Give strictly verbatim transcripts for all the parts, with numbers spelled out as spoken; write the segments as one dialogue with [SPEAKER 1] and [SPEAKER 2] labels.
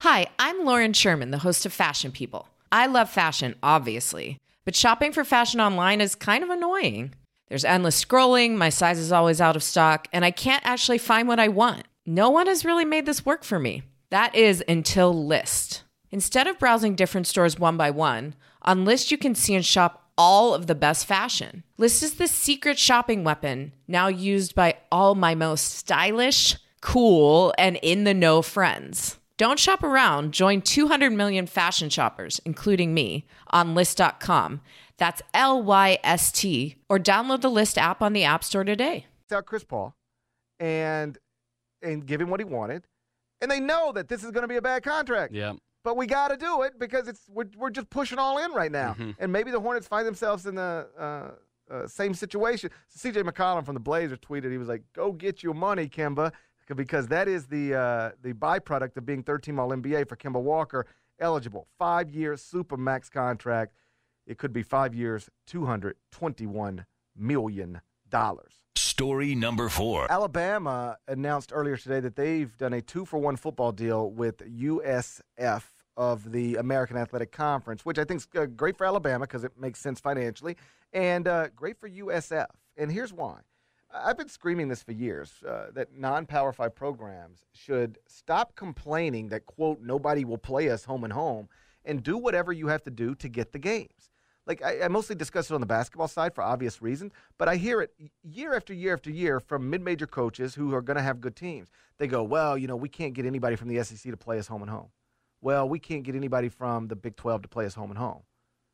[SPEAKER 1] Hi, I'm Lauren Sherman, the host of Fashion People. I love fashion, obviously, but shopping for fashion online is kind of annoying. There's endless scrolling, my size is always out of stock, and I can't actually find what I want. No one has really made this work for me. That is until Lyst. Instead of browsing different stores one by one, on Lyst you can see and shop all of the best fashion. Lyst is the secret shopping weapon, now used by all my most stylish, cool, and in-the-know friends. Don't shop around. Join two hundred million fashion shoppers, including me, on Lyst dot com. That's L Y S T. Or download the Lyst app on the App Store today.
[SPEAKER 2] Out Chris Paul and and give him what he wanted. And they know that this is going to be a bad contract.
[SPEAKER 3] Yeah.
[SPEAKER 2] But we got to do it because it's we're, we're just pushing all in right now.
[SPEAKER 3] Mm-hmm.
[SPEAKER 2] And maybe the Hornets find themselves in the uh, uh, same situation. So C J McCollum from the Blazers tweeted, he was like, go get your money, Kemba. Because that is the uh, the byproduct of being third-team All N B A for Kemba Walker, eligible. Five-year Supermax contract. It could be five years, two hundred twenty-one million dollars.
[SPEAKER 4] Story number four.
[SPEAKER 2] Alabama announced earlier today that they've done a two-for-one football deal with U S F of the American Athletic Conference, which I think is uh, great for Alabama because it makes sense financially, and uh, great for U S F. And here's why. I've been screaming this for years, uh, that non-Power five programs should stop complaining that, quote, nobody will play us home and home, and do whatever you have to do to get the games. Like, I, I mostly discuss it on the basketball side for obvious reasons, but I hear it year after year after year from mid-major coaches who are going to have good teams. They go, well, you know, we can't get anybody from the S E C to play us home and home. Well, we can't get anybody from the Big twelve to play us home and home.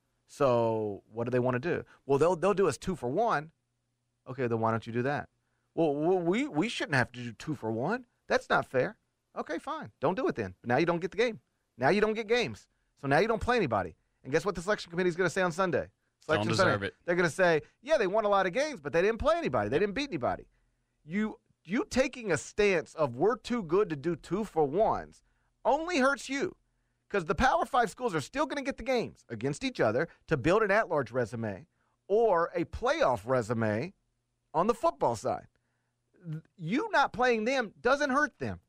[SPEAKER 2] So what do they want to do? Well, they'll they'll do us two for one. Okay, then why don't you do that? Well, we we shouldn't have to do two for one. That's not fair. Okay, fine. Don't do it then. But now you don't get the game. Now you don't get games. So now you don't play anybody. And guess what the selection committee is going to say on Sunday? Selection
[SPEAKER 3] Don't deserve
[SPEAKER 2] Sunday.
[SPEAKER 3] it.
[SPEAKER 2] They're going to say, yeah, they won a lot of games, but they didn't play anybody. They didn't beat anybody. You you taking a stance of we're too good to do two for ones only hurts you, because the Power Five schools are still going to get the games against each other to build an at-large resume or a playoff resume on the football side. You not playing them doesn't hurt them.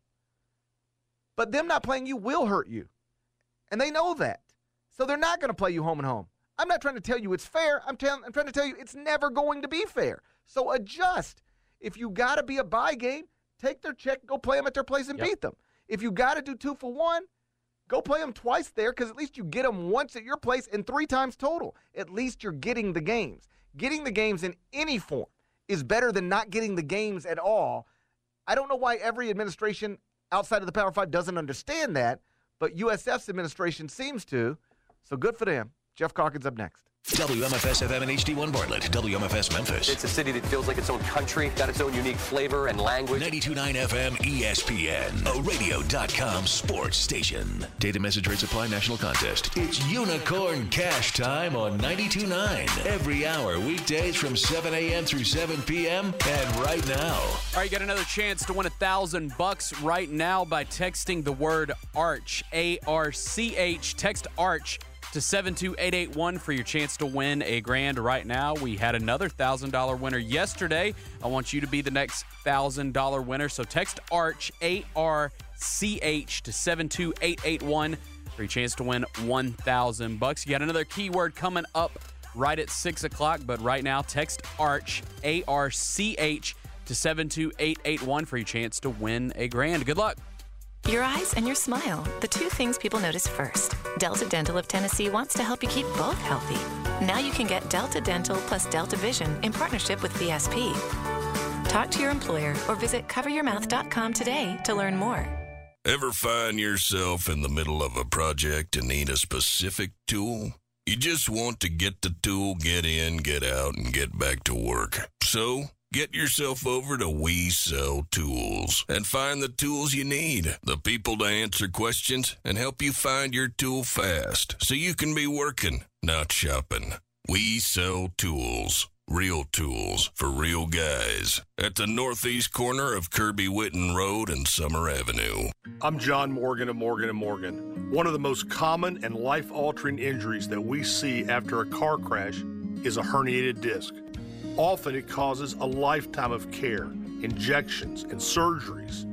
[SPEAKER 2] But them not playing you will hurt you. And they know that. So they're not going to play you home and home. I'm not trying to tell you it's fair. I'm, tell- I'm trying to tell you it's never going to be fair. So adjust. If you got to be a bye game, take their check, go play them at their place and
[SPEAKER 3] Yep.
[SPEAKER 2] beat them. If you got to do two for one, go play them twice there, because at least you get them once at your place and three times total. At least you're getting the games. Getting the games in any form is better than not getting the games at all. I don't know why every administration outside of the Power Five doesn't understand that, but U S F's administration seems to. So good for them. Jeff Calkins up next.
[SPEAKER 4] W M F S F M and H D one Bartlett. W M F S Memphis.
[SPEAKER 5] It's a city that feels like its own country, got its own unique flavor and language.
[SPEAKER 4] ninety-two point nine F M E S P N, a radio dot com sports station. Data message rate supply national contest. It's Unicorn Cash time on ninety-two point nine. Every hour, weekdays from seven a.m. through seven p.m. And right now.
[SPEAKER 3] All right, you got another chance to win a thousand bucks right now by texting the word ARCH, A R C H. Text ARCH to seven two eight eight one for your chance to win a grand right now. We had another one thousand dollars winner yesterday. I want you to be the next one thousand dollars winner. So text ARCH, A R C H, to seven two eight eight one for your chance to win one thousand bucks. You got another keyword coming up right at six o'clock, but right now text ARCH, A R C H, to seven two eight eight one for your chance to win a grand. Good luck.
[SPEAKER 6] Your eyes and your smile, the two things people notice first. Delta Dental of Tennessee wants to help you keep both healthy. Now you can get Delta Dental plus Delta Vision in partnership with V S P. Talk to your employer or visit cover your mouth dot com today to learn more.
[SPEAKER 7] Ever find yourself in the middle of a project and need a specific tool? You just want to get the tool, get in, get out, and get back to work. So get yourself over to We Sell Tools and find the tools you need, the people to answer questions, and help you find your tool fast so you can be working, not shopping. We Sell Tools. Real tools for real guys. At the northeast corner of Kirby Whitten Road and Summer Avenue.
[SPEAKER 8] I'm John Morgan of Morgan and Morgan. One of the most common and life-altering injuries that we see after a car crash is a herniated disc. Often it causes a lifetime of care, injections, and surgeries.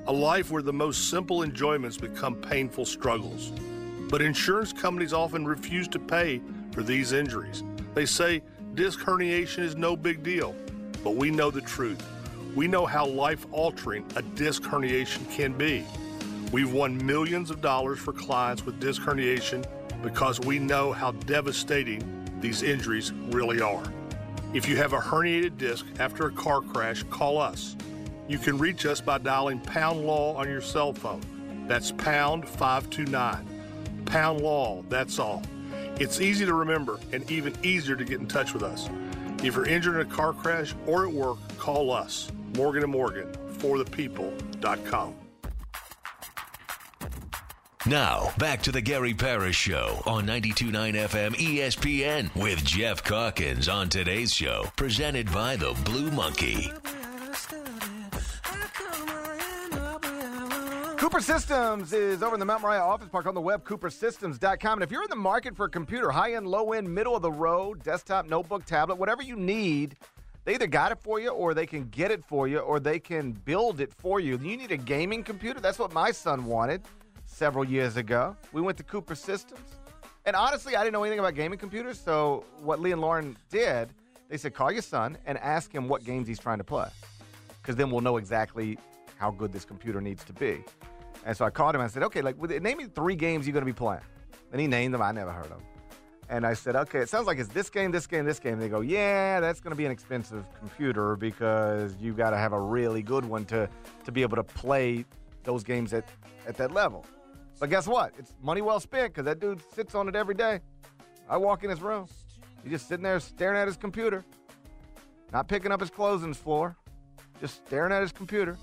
[SPEAKER 8] a life where the most simple enjoyments become painful struggles. But insurance companies often refuse to pay for these injuries. They say disc herniation is no big deal, but we know the truth. We know how life-altering a disc herniation can be. We've won millions of dollars for clients with disc herniation because we know how devastating these injuries really are. If you have a herniated disc after a car crash, call us. You can reach us by dialing pound law on your cell phone. That's pound five two nine. Pound law, that's all. It's easy to remember and even easier to get in touch with us. If you're injured in a car crash or at work, call us. Morgan and Morgan, for the people dot com.
[SPEAKER 4] Now, back to the Gary Parrish Show on ninety-two point nine F M E S P N with Jeff Calkins on today's show, presented by the Blue Monkey.
[SPEAKER 2] Cooper Systems is over in the Mount Moriah office park on the web, cooper systems dot com. And if you're in the market for a computer, high-end, low-end, middle-of-the-road, desktop, notebook, tablet, whatever you need, they either got it for you or they can get it for you or they can build it for you. You need a gaming computer? That's what my son wanted several years ago. We went to Cooper Systems. And honestly, I didn't know anything about gaming computers, so what Lee and Lauren did, they said, call your son and ask him what games he's trying to play, because then we'll know exactly how good this computer needs to be. And so I called him and I said, okay, like, name me three games you're going to be playing. And he named them. I never heard of them. And I said, okay, it sounds like it's this game, this game, this game. And they go, yeah, that's going to be an expensive computer because you got to have a really good one to, to be able to play those games at, at that level. But guess what? It's money well spent because that dude sits on it every day. I walk in his room. He's just sitting there staring at his computer, not picking up his clothes on his floor, just staring at his computer.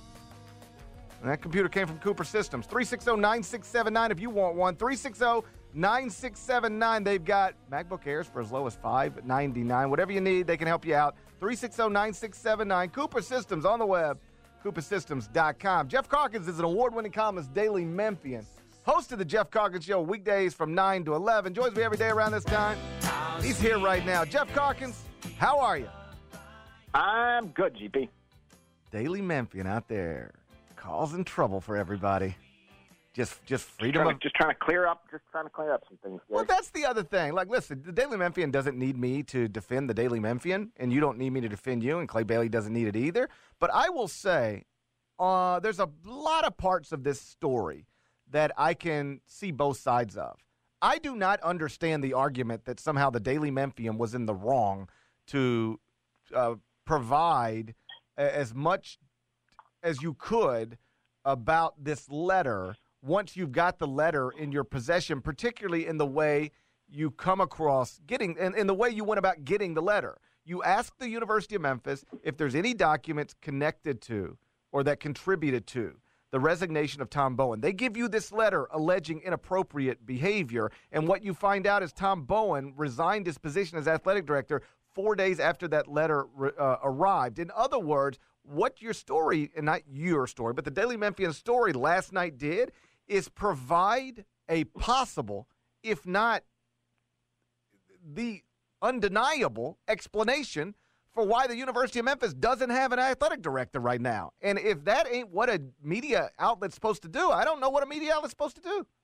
[SPEAKER 2] And that computer came from Cooper Systems. three six zero, nine six seven nine if you want one. three six zero, nine six seven nine. They've got MacBook Airs for as low as five ninety-nine. Whatever you need, they can help you out. three six zero, nine six seven nine. Cooper Systems on the web, cooper systems dot com. Jeff Calkins is an award-winning columnist, Daily Memphian. Host of the Jeff Calkins Show weekdays from nine to eleven. Joins me every day around this time. He's here right now. Jeff Calkins, how are you?
[SPEAKER 9] I'm good, G P.
[SPEAKER 2] Daily Memphian out there. Causing trouble for everybody. Just just freedom
[SPEAKER 9] just trying,
[SPEAKER 2] of...
[SPEAKER 9] to, just trying to clear up just trying to clear up some things. Gary.
[SPEAKER 2] Well, that's the other thing. Like, listen, the Daily Memphian doesn't need me to defend the Daily Memphian, and you don't need me to defend you, and Clay Bailey doesn't need it either. But I will say, uh, there's a lot of parts of this story that I can see both sides of. I do not understand the argument that somehow the Daily Memphian was in the wrong to uh, provide as much as you could about this letter once you've got the letter in your possession, particularly in the way you come across getting, in, in the way you went about getting the letter. You ask the University of Memphis if there's any documents connected to or that contributed to the resignation of Tom Bowen. They give you this letter alleging inappropriate behavior, and what you find out is Tom Bowen resigned his position as athletic director four days after that letter uh, arrived. In other words, what your story, and not your story, but the Daily Memphian story last night did is provide a possible, if not the undeniable explanation for why the University of Memphis doesn't have an athletic director right now. And if that ain't what a media outlet's supposed to do, I don't know what a media outlet's supposed to do.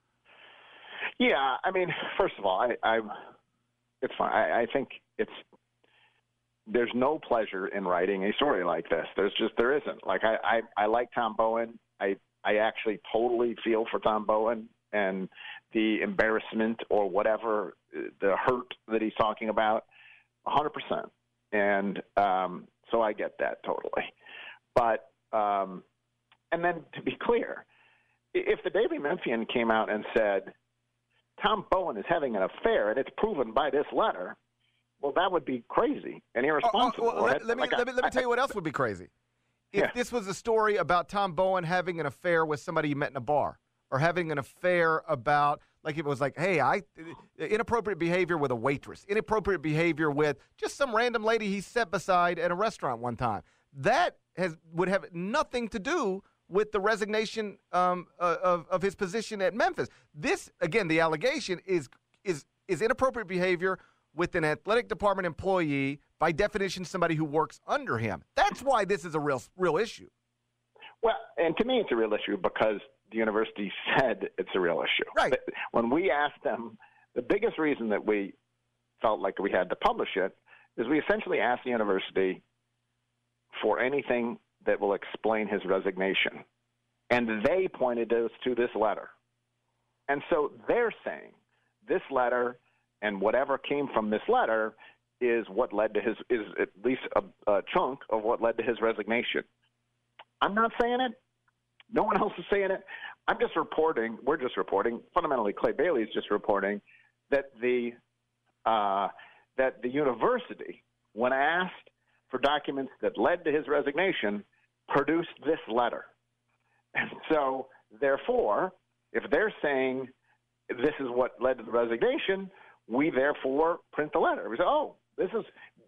[SPEAKER 9] Yeah, I mean, first of all, I, I it's fine. I, I think it's there's no pleasure in writing a story like this. There's just there isn't. Like I, I, I like Tom Bowen. I I actually totally feel for Tom Bowen and the embarrassment or whatever, the hurt that he's talking about, one hundred percent. And um, so I get that totally. But um, and then to be clear, if the Daily Memphian came out and said Tom Bowen is having an affair and it's proven by this letter, well, that would be crazy and irresponsible.
[SPEAKER 2] Oh, oh, well, let, let, me, like let, me, let me tell you what else would be crazy. If
[SPEAKER 9] yeah.
[SPEAKER 2] this was a story about Tom Bowen having an affair with somebody you met in a bar, or having an affair about, like it was like, hey, I inappropriate behavior with a waitress, inappropriate behavior with just some random lady he sat beside at a restaurant one time, that has would have nothing to do with the resignation um, of, of his position at Memphis. This, again, the allegation is is is inappropriate behavior with an athletic department employee, by definition, somebody who works under him. That's why this is a real real issue.
[SPEAKER 9] Well, and to me, it's a real issue because the university said it's a real issue.
[SPEAKER 2] Right.
[SPEAKER 9] When we asked them, the biggest reason that we felt like we had to publish it is we essentially asked the university for anything that will explain his resignation. And they pointed us to this letter. And so they're saying this letter and whatever came from this letter is what led to his, is at least a, a chunk of what led to his resignation. I'm not saying it. No one else is saying it. I'm just reporting, we're just reporting, fundamentally Clay Bailey is just reporting that the uh, that the university, when asked for documents that led to his resignation, produced this letter. And so, therefore, if they're saying this is what led to the resignation, we therefore print the letter. We say, oh, this is,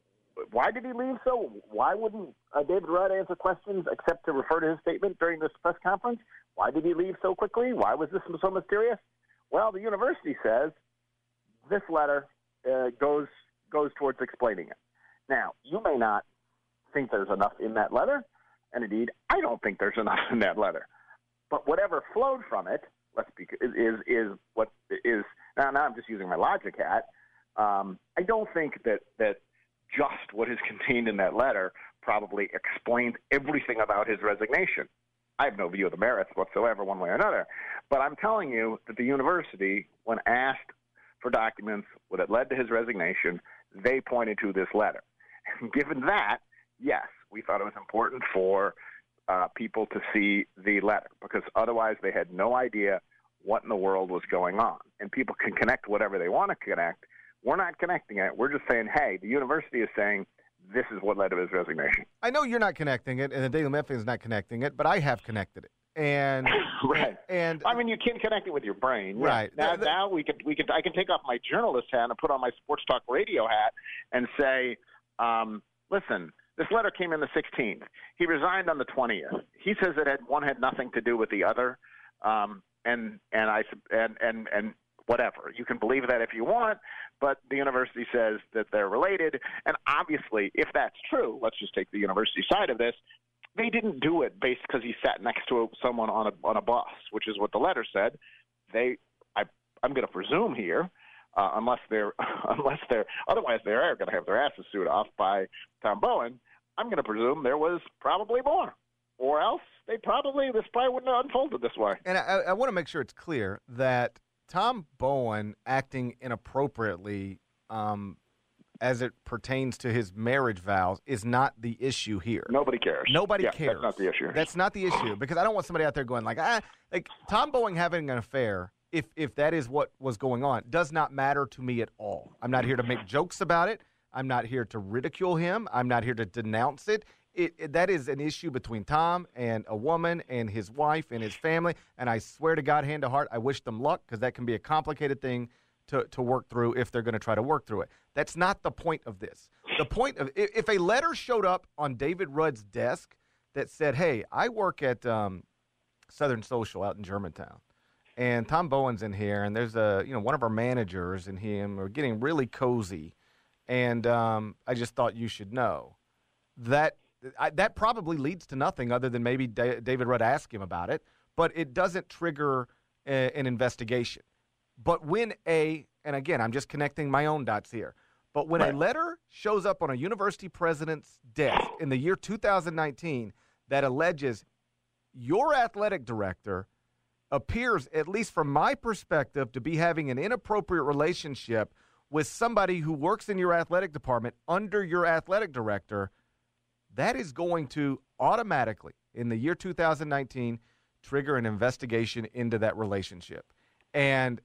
[SPEAKER 9] why did he leave so? Why wouldn't uh, David Rudd answer questions except to refer to his statement during this press conference? Why did he leave so quickly? Why was this so mysterious? Well, the university says this letter uh, goes goes towards explaining it. Now, you may not think there's enough in that letter, and indeed, I don't think there's enough in that letter. But whatever flowed from it, let's be, is is what is now. Now I'm just using my logic hat. Um, I don't think that that just what is contained in that letter probably explains everything about his resignation. I have no view of the merits whatsoever, one way or another. But I'm telling you that the university, when asked for documents that led to his resignation, they pointed to this letter. And given that, yes, we thought it was important for uh, people to see the letter because otherwise they had no idea what in the world was going on. And people can connect whatever they want to connect. We're not connecting it. We're just saying, hey, the university is saying this is what led to his resignation.
[SPEAKER 2] I know you're not connecting it, and the Daily Memphis is not connecting it, but I have connected it. And
[SPEAKER 9] right,
[SPEAKER 2] and
[SPEAKER 9] I mean, you can connect it with your brain, yeah.
[SPEAKER 2] Right
[SPEAKER 9] now.
[SPEAKER 2] the, the,
[SPEAKER 9] now we can we can I can take off my journalist hat and put on my sports talk radio hat and say, um, listen, this letter came in the sixteenth. He resigned on the twentieth. He says that had, one had nothing to do with the other, um, and and I and and and whatever. You can believe that if you want, but the university says that they're related. And obviously, if that's true, let's just take the university side of this. They didn't do it based because he sat next to someone on a on a bus, which is what the letter said. They, I, I'm going to presume here, uh, unless they're unless they're otherwise they are going to have their asses sued off by Tom Bowen. I'm going to presume there was probably more, or else they probably this probably wouldn't have unfolded this way.
[SPEAKER 2] And I, I want to make sure it's clear that Tom Bowen acting inappropriately um, as it pertains to his marriage vows is not the issue here.
[SPEAKER 9] Nobody cares.
[SPEAKER 2] Nobody
[SPEAKER 9] yeah,
[SPEAKER 2] cares.
[SPEAKER 9] That's not the issue.
[SPEAKER 2] That's not the issue because I don't want somebody out there going like, ah, like Tom Bowen having an affair, if if that is what was going on, does not matter to me at all. I'm not here to make jokes about it. I'm not here to ridicule him. I'm not here to denounce it. It, it. That is an issue between Tom and a woman and his wife and his family, and I swear to God, hand to heart, I wish them luck because that can be a complicated thing to, to work through if they're going to try to work through it. That's not the point of this. The point of if, if a letter showed up on David Rudd's desk that said, hey, I work at um, Southern Social out in Germantown, and Tom Bowen's in here, and there's a, you know, one of our managers and him are getting really cozy, and um, I just thought you should know. That I, that probably leads to nothing other than maybe da- David Rudd asked him about it, but it doesn't trigger a, an investigation. But when a, and again, I'm just connecting my own dots here, but when right. a letter shows up on a university president's desk in the year two thousand nineteen that alleges your athletic director appears, at least from my perspective, to be having an inappropriate relationship with somebody who works in your athletic department under your athletic director, that is going to automatically, in the year two thousand nineteen, trigger an investigation into that relationship. And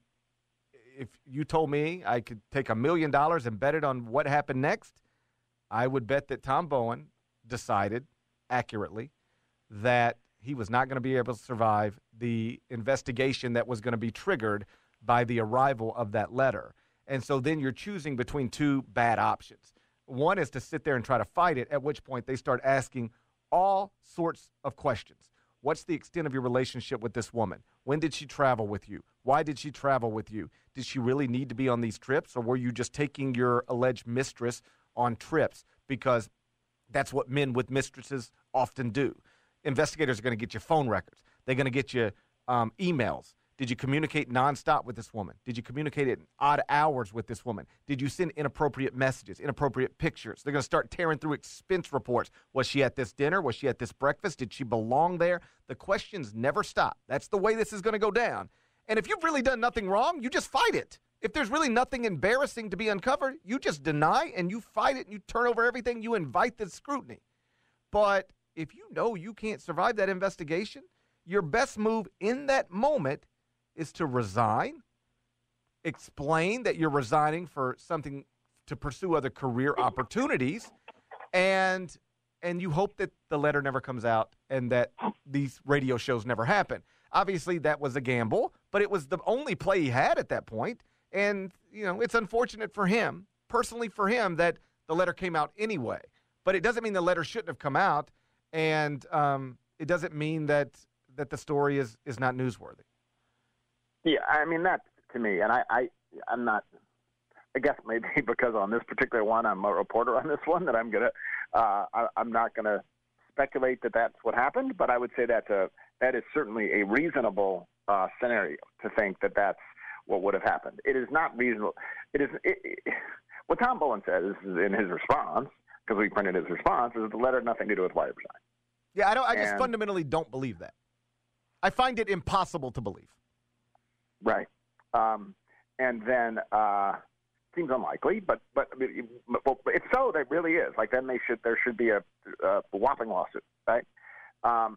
[SPEAKER 2] if you told me I could take a million dollars and bet it on what happened next, I would bet that Tom Bowen decided accurately that he was not going to be able to survive the investigation that was going to be triggered by the arrival of that letter. And so then you're choosing between two bad options. One is to sit there and try to fight it, at which point they start asking all sorts of questions. What's the extent of your relationship with this woman? When did she travel with you? Why did she travel with you? Did she really need to be on these trips, or were you just taking your alleged mistress on trips because that's what men with mistresses often do? investigators are going to get your phone records. They're going to get you um, emails. Did you communicate nonstop with this woman? Did you communicate at odd hours with this woman? Did you send inappropriate messages, inappropriate pictures? They're going to start tearing through expense reports. Was she at this dinner? Was she at this breakfast? Did she belong there? The questions never stop. That's the way this is going to go down. And if you've really done nothing wrong, you just fight it. If there's really nothing embarrassing to be uncovered, you just deny and you fight it and you turn over everything. You invite the scrutiny. But if you know you can't survive that investigation, your best move in that moment is to resign, explain that you're resigning for something to pursue other career opportunities, and and you hope that the letter never comes out and that these radio shows never happen. Obviously, that was a gamble, but it was the only play he had at that point. And, you know, it's unfortunate for him, personally for him, that the letter came out anyway. But it doesn't mean the letter shouldn't have come out, and um, it doesn't mean that that the story is, is not newsworthy.
[SPEAKER 9] Yeah, I mean, that to me, and I, I, I'm not, I guess maybe because on this particular one, I'm a reporter on this one, that I'm going to, uh, I, I'm not going to speculate that that's what happened, but I would say that's a, that is certainly a reasonable uh, scenario to think that that's what would have happened. It is not reasonable. It is, it, it, what Tom Bowen says in his response, because we printed his response, is the letter had nothing to do with why he resigned.
[SPEAKER 2] Yeah, I don't. I just
[SPEAKER 9] And-
[SPEAKER 2] fundamentally don't believe that. I find it impossible to believe.
[SPEAKER 9] Right. Um, and then uh, seems unlikely, but but, but if so, that really is. Like then they should there should be a, a whopping lawsuit, right? Um,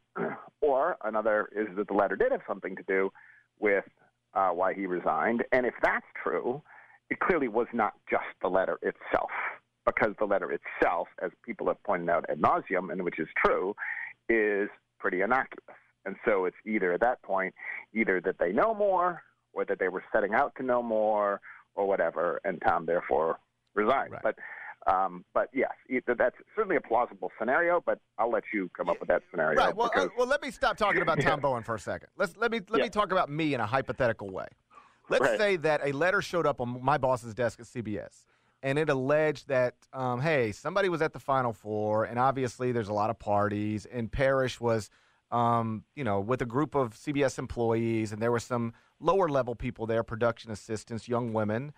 [SPEAKER 9] or another is that the letter did have something to do with uh, why he resigned, and if that's true, it clearly was not just the letter itself, because the letter itself, as people have pointed out ad nauseum, and which is true, is pretty innocuous. And so it's either at that point, either that they know more or that they were setting out to know more or whatever, and Tom therefore resigned.
[SPEAKER 2] Right.
[SPEAKER 9] But um, but yes, that's certainly a plausible scenario, but I'll let you come up with that scenario.
[SPEAKER 2] Right. Well,
[SPEAKER 9] because,
[SPEAKER 2] uh, well, let me stop talking about Tom
[SPEAKER 9] Yeah.
[SPEAKER 2] Bowen for a second. Let's let me let
[SPEAKER 9] Yeah.
[SPEAKER 2] me talk about me in a hypothetical way. Let's
[SPEAKER 9] Right.
[SPEAKER 2] say that a letter showed up on my boss's desk at C B S, and it alleged that, um, hey, somebody was at the Final Four, and obviously there's a lot of parties, and Parrish was, um, you know, with a group of C B S employees, and there were some lower-level people there, production assistants, young women,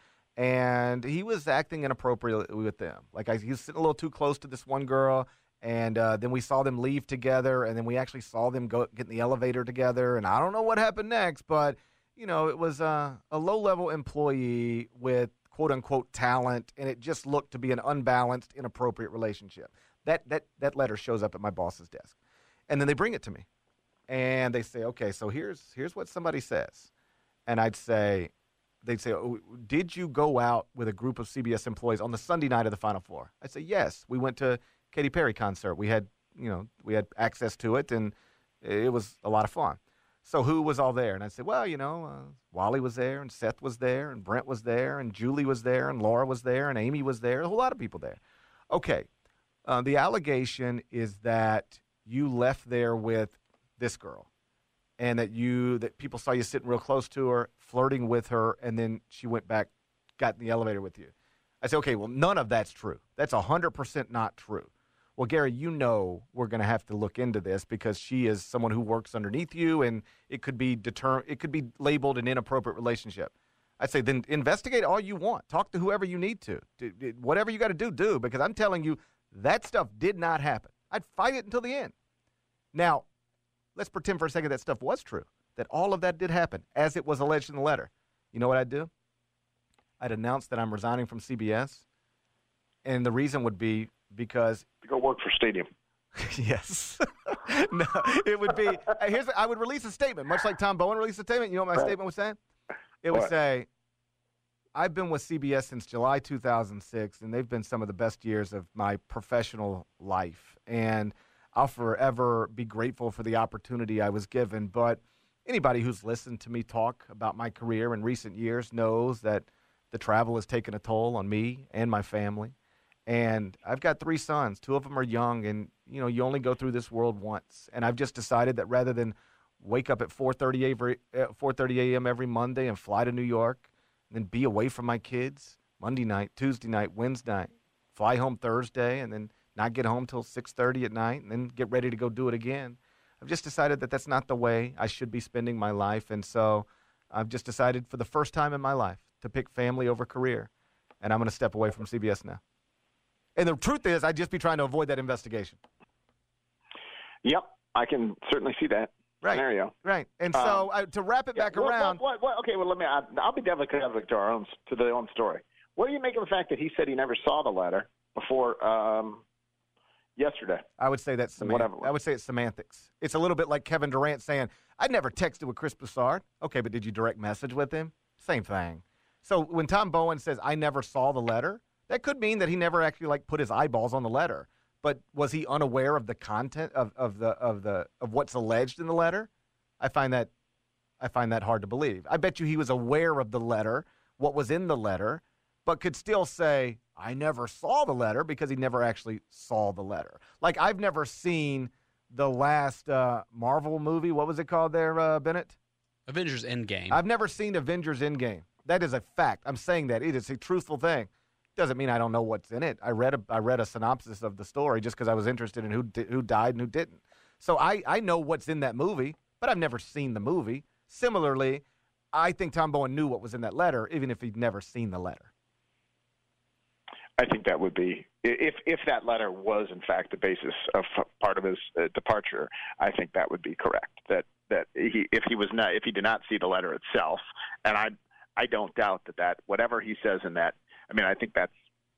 [SPEAKER 2] and he was acting inappropriately with them. Like, I, he was sitting a little too close to this one girl, and uh, then we saw them leave together, and then we actually saw them go get in the elevator together, and I don't know what happened next, but, you know, it was uh, a low-level employee with quote-unquote talent, and it just looked to be an unbalanced, inappropriate relationship. That, that, that letter shows up at my boss's desk, and then they bring it to me, and they say, okay, so here's here's what somebody says. And I'd say, they'd say, oh, did you go out with a group of C B S employees on the Sunday night of the Final Four? I'd say, yes. We went to Katy Perry concert. We had, you know, we had access to it, and it was a lot of fun. So who was all there? And I'd say, well, you know, uh, Wally was there, and Seth was there, and Brent was there, and Julie was there, and Laura was there, and Amy was there, a whole lot of people there. Okay, uh, the allegation is that you left there with this girl, and that you that people saw you sitting real close to her, flirting with her, and then she went back, got in the elevator with you. I say, okay, well, none of that's true. That's one hundred percent not true. Well, Gary, you know we're going to have to look into this because she is someone who works underneath you, and it could be deter- it could be labeled an inappropriate relationship. I say, then investigate all you want. Talk to whoever you need to. Do, do, whatever you got to do, do, because I'm telling you that stuff did not happen. I'd fight it until the end. Now, let's pretend for a second that stuff was true, that all of that did happen, as it was alleged in the letter. You know what I'd do? I'd announce that I'm resigning from C B S, and the reason would be because
[SPEAKER 9] to go work for Stadium.
[SPEAKER 2] yes. No, it would be, here's, I would release a statement, much like Tom Bowen released a statement. You know what my
[SPEAKER 9] Right.
[SPEAKER 2] statement was saying? It would
[SPEAKER 9] What?
[SPEAKER 2] say, I've been with C B S since July two thousand six, and they've been some of the best years of my professional life. And I'll forever be grateful for the opportunity I was given. But anybody who's listened to me talk about my career in recent years knows that the travel has taken a toll on me and my family. And I've got three sons. Two of them are young, and, you know, you only go through this world once. And I've just decided that rather than wake up at four thirty every, uh, four thirty a.m. every Monday and fly to New York and then be away from my kids Monday night, Tuesday night, Wednesday night, fly home Thursday, and then not get home till six thirty at night, and then get ready to go do it again, I've just decided that that's not the way I should be spending my life. And so I've just decided for the first time in my life to pick family over career. And I'm going to step away from C B S now. And the truth is, I'd just be trying to avoid that investigation.
[SPEAKER 9] Yep, I can certainly see that
[SPEAKER 2] right.
[SPEAKER 9] scenario.
[SPEAKER 2] Right. And so
[SPEAKER 9] um,
[SPEAKER 2] uh, to wrap it
[SPEAKER 9] yeah,
[SPEAKER 2] back
[SPEAKER 9] what,
[SPEAKER 2] around.
[SPEAKER 9] What, what, what, okay, well, let me, I'll, I'll be devil's advocate to our own, to the own story. What do you make of the fact that he said he never saw the letter before um, yesterday?
[SPEAKER 2] I would say that's semant-
[SPEAKER 9] Whatever.
[SPEAKER 2] I would say it's semantics. It's a little bit like Kevin Durant saying, I never texted with Chris Broussard. Okay, but did you direct message with him? Same thing. So when Tom Bowen says, I never saw the letter, that could mean that he never actually like put his eyeballs on the letter. But was he unaware of the content of, of the of the of what's alleged in the letter? I find that I find that hard to believe. I bet you he was aware of the letter, what was in the letter, but could still say, I never saw the letter because he never actually saw the letter. Like I've never seen the last uh, Marvel movie. What was it called there, uh, Bennett?
[SPEAKER 3] Avengers Endgame.
[SPEAKER 2] I've never seen Avengers Endgame. That is a fact. I'm saying that. It is a truthful thing. Doesn't mean I don't know what's in it. I read a, I read a synopsis of the story just because I was interested in who di- who died and who didn't. So I, I know what's in that movie, but I've never seen the movie. Similarly, I think Tom Bowen knew what was in that letter, even if he'd never seen the letter.
[SPEAKER 9] I think that would be, if if that letter was in fact the basis of part of his uh, departure, I think that would be correct. That that he, if he was not, if he did not see the letter itself, and I I don't doubt that that whatever he says in that, I mean, I think that's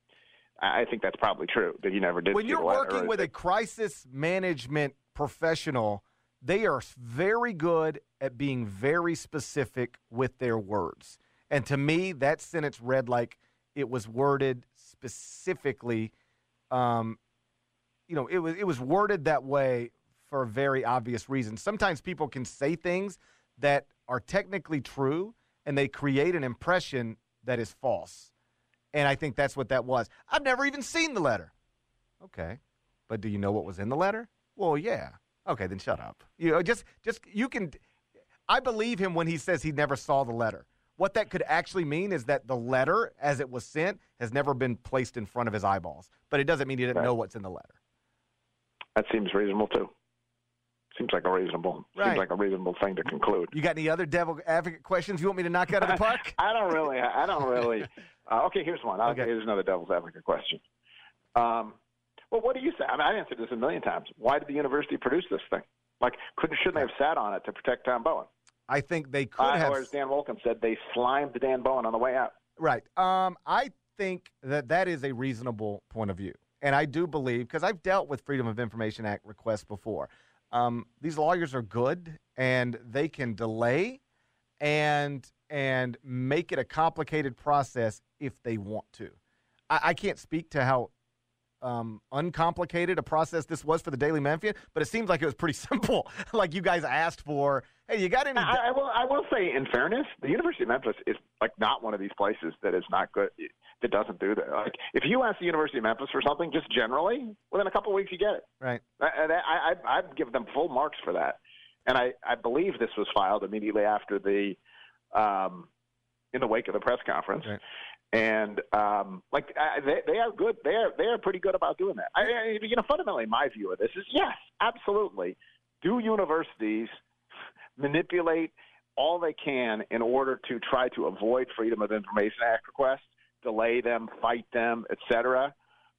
[SPEAKER 9] I think that's probably true that he never did.
[SPEAKER 2] When
[SPEAKER 9] see
[SPEAKER 2] you're
[SPEAKER 9] the letter,
[SPEAKER 2] working with a crisis management professional, they are very good at being very specific with their words. And to me, that sentence read like it was worded specifically. Um, you know, it was it was worded that way for a very obvious reason. Sometimes people can say things that are technically true, and they create an impression that is false. And I think that's what that was. I've never even seen the letter. Okay. But do you know what was in the letter? Well, yeah. Okay, then shut up. You know, just just you can I believe him when he says he never saw the letter. What that could actually mean is that the letter, as it was sent, has never been placed in front of his eyeballs. But it doesn't mean he didn't
[SPEAKER 9] right.
[SPEAKER 2] know what's in the letter.
[SPEAKER 9] That seems reasonable too. Seems like a reasonable,
[SPEAKER 2] right.
[SPEAKER 9] seems like a reasonable thing to conclude.
[SPEAKER 2] You got any other devil advocate questions you want me to knock out of the park?
[SPEAKER 9] I don't really. I don't really. Uh, okay, here's one. Okay. Here's another devil's advocate question. Um, well, what do you say? I mean, I answered this a million times. Why did the university produce this thing? Like, couldn't shouldn't they have sat on it to protect Tom Bowen?
[SPEAKER 2] I think they could
[SPEAKER 9] uh,
[SPEAKER 2] have.
[SPEAKER 9] Or as Dan Wolcombe said, they slimed Dan Bowen on the way out.
[SPEAKER 2] Right. Um, I think that that is a reasonable point of view. And I do believe, because I've dealt with Freedom of Information Act requests before, um, these lawyers are good, and they can delay and and make it a complicated process if they want to. I, I can't speak to how um, uncomplicated a process this was for the Daily Memphian, but it seems like it was pretty simple. Like you guys asked for, hey, you got any?
[SPEAKER 9] I, I will. I will say, in fairness, the University of Memphis is like not one of these places that is not good. That doesn't do that. Like if you ask the University of Memphis for something, just generally within a couple of weeks you get it.
[SPEAKER 2] Right.
[SPEAKER 9] I, I, I I'd give them full marks for that. And I, I believe this was filed immediately after the, um, in the wake of the press conference.
[SPEAKER 2] Right.
[SPEAKER 9] And um, like I, they, they are good. They are they are pretty good about doing that. I, I, you know, fundamentally, my view of this is yes, absolutely. Do universities manipulate all they can in order to try to avoid Freedom of Information Act requests, delay them, fight them, et cetera?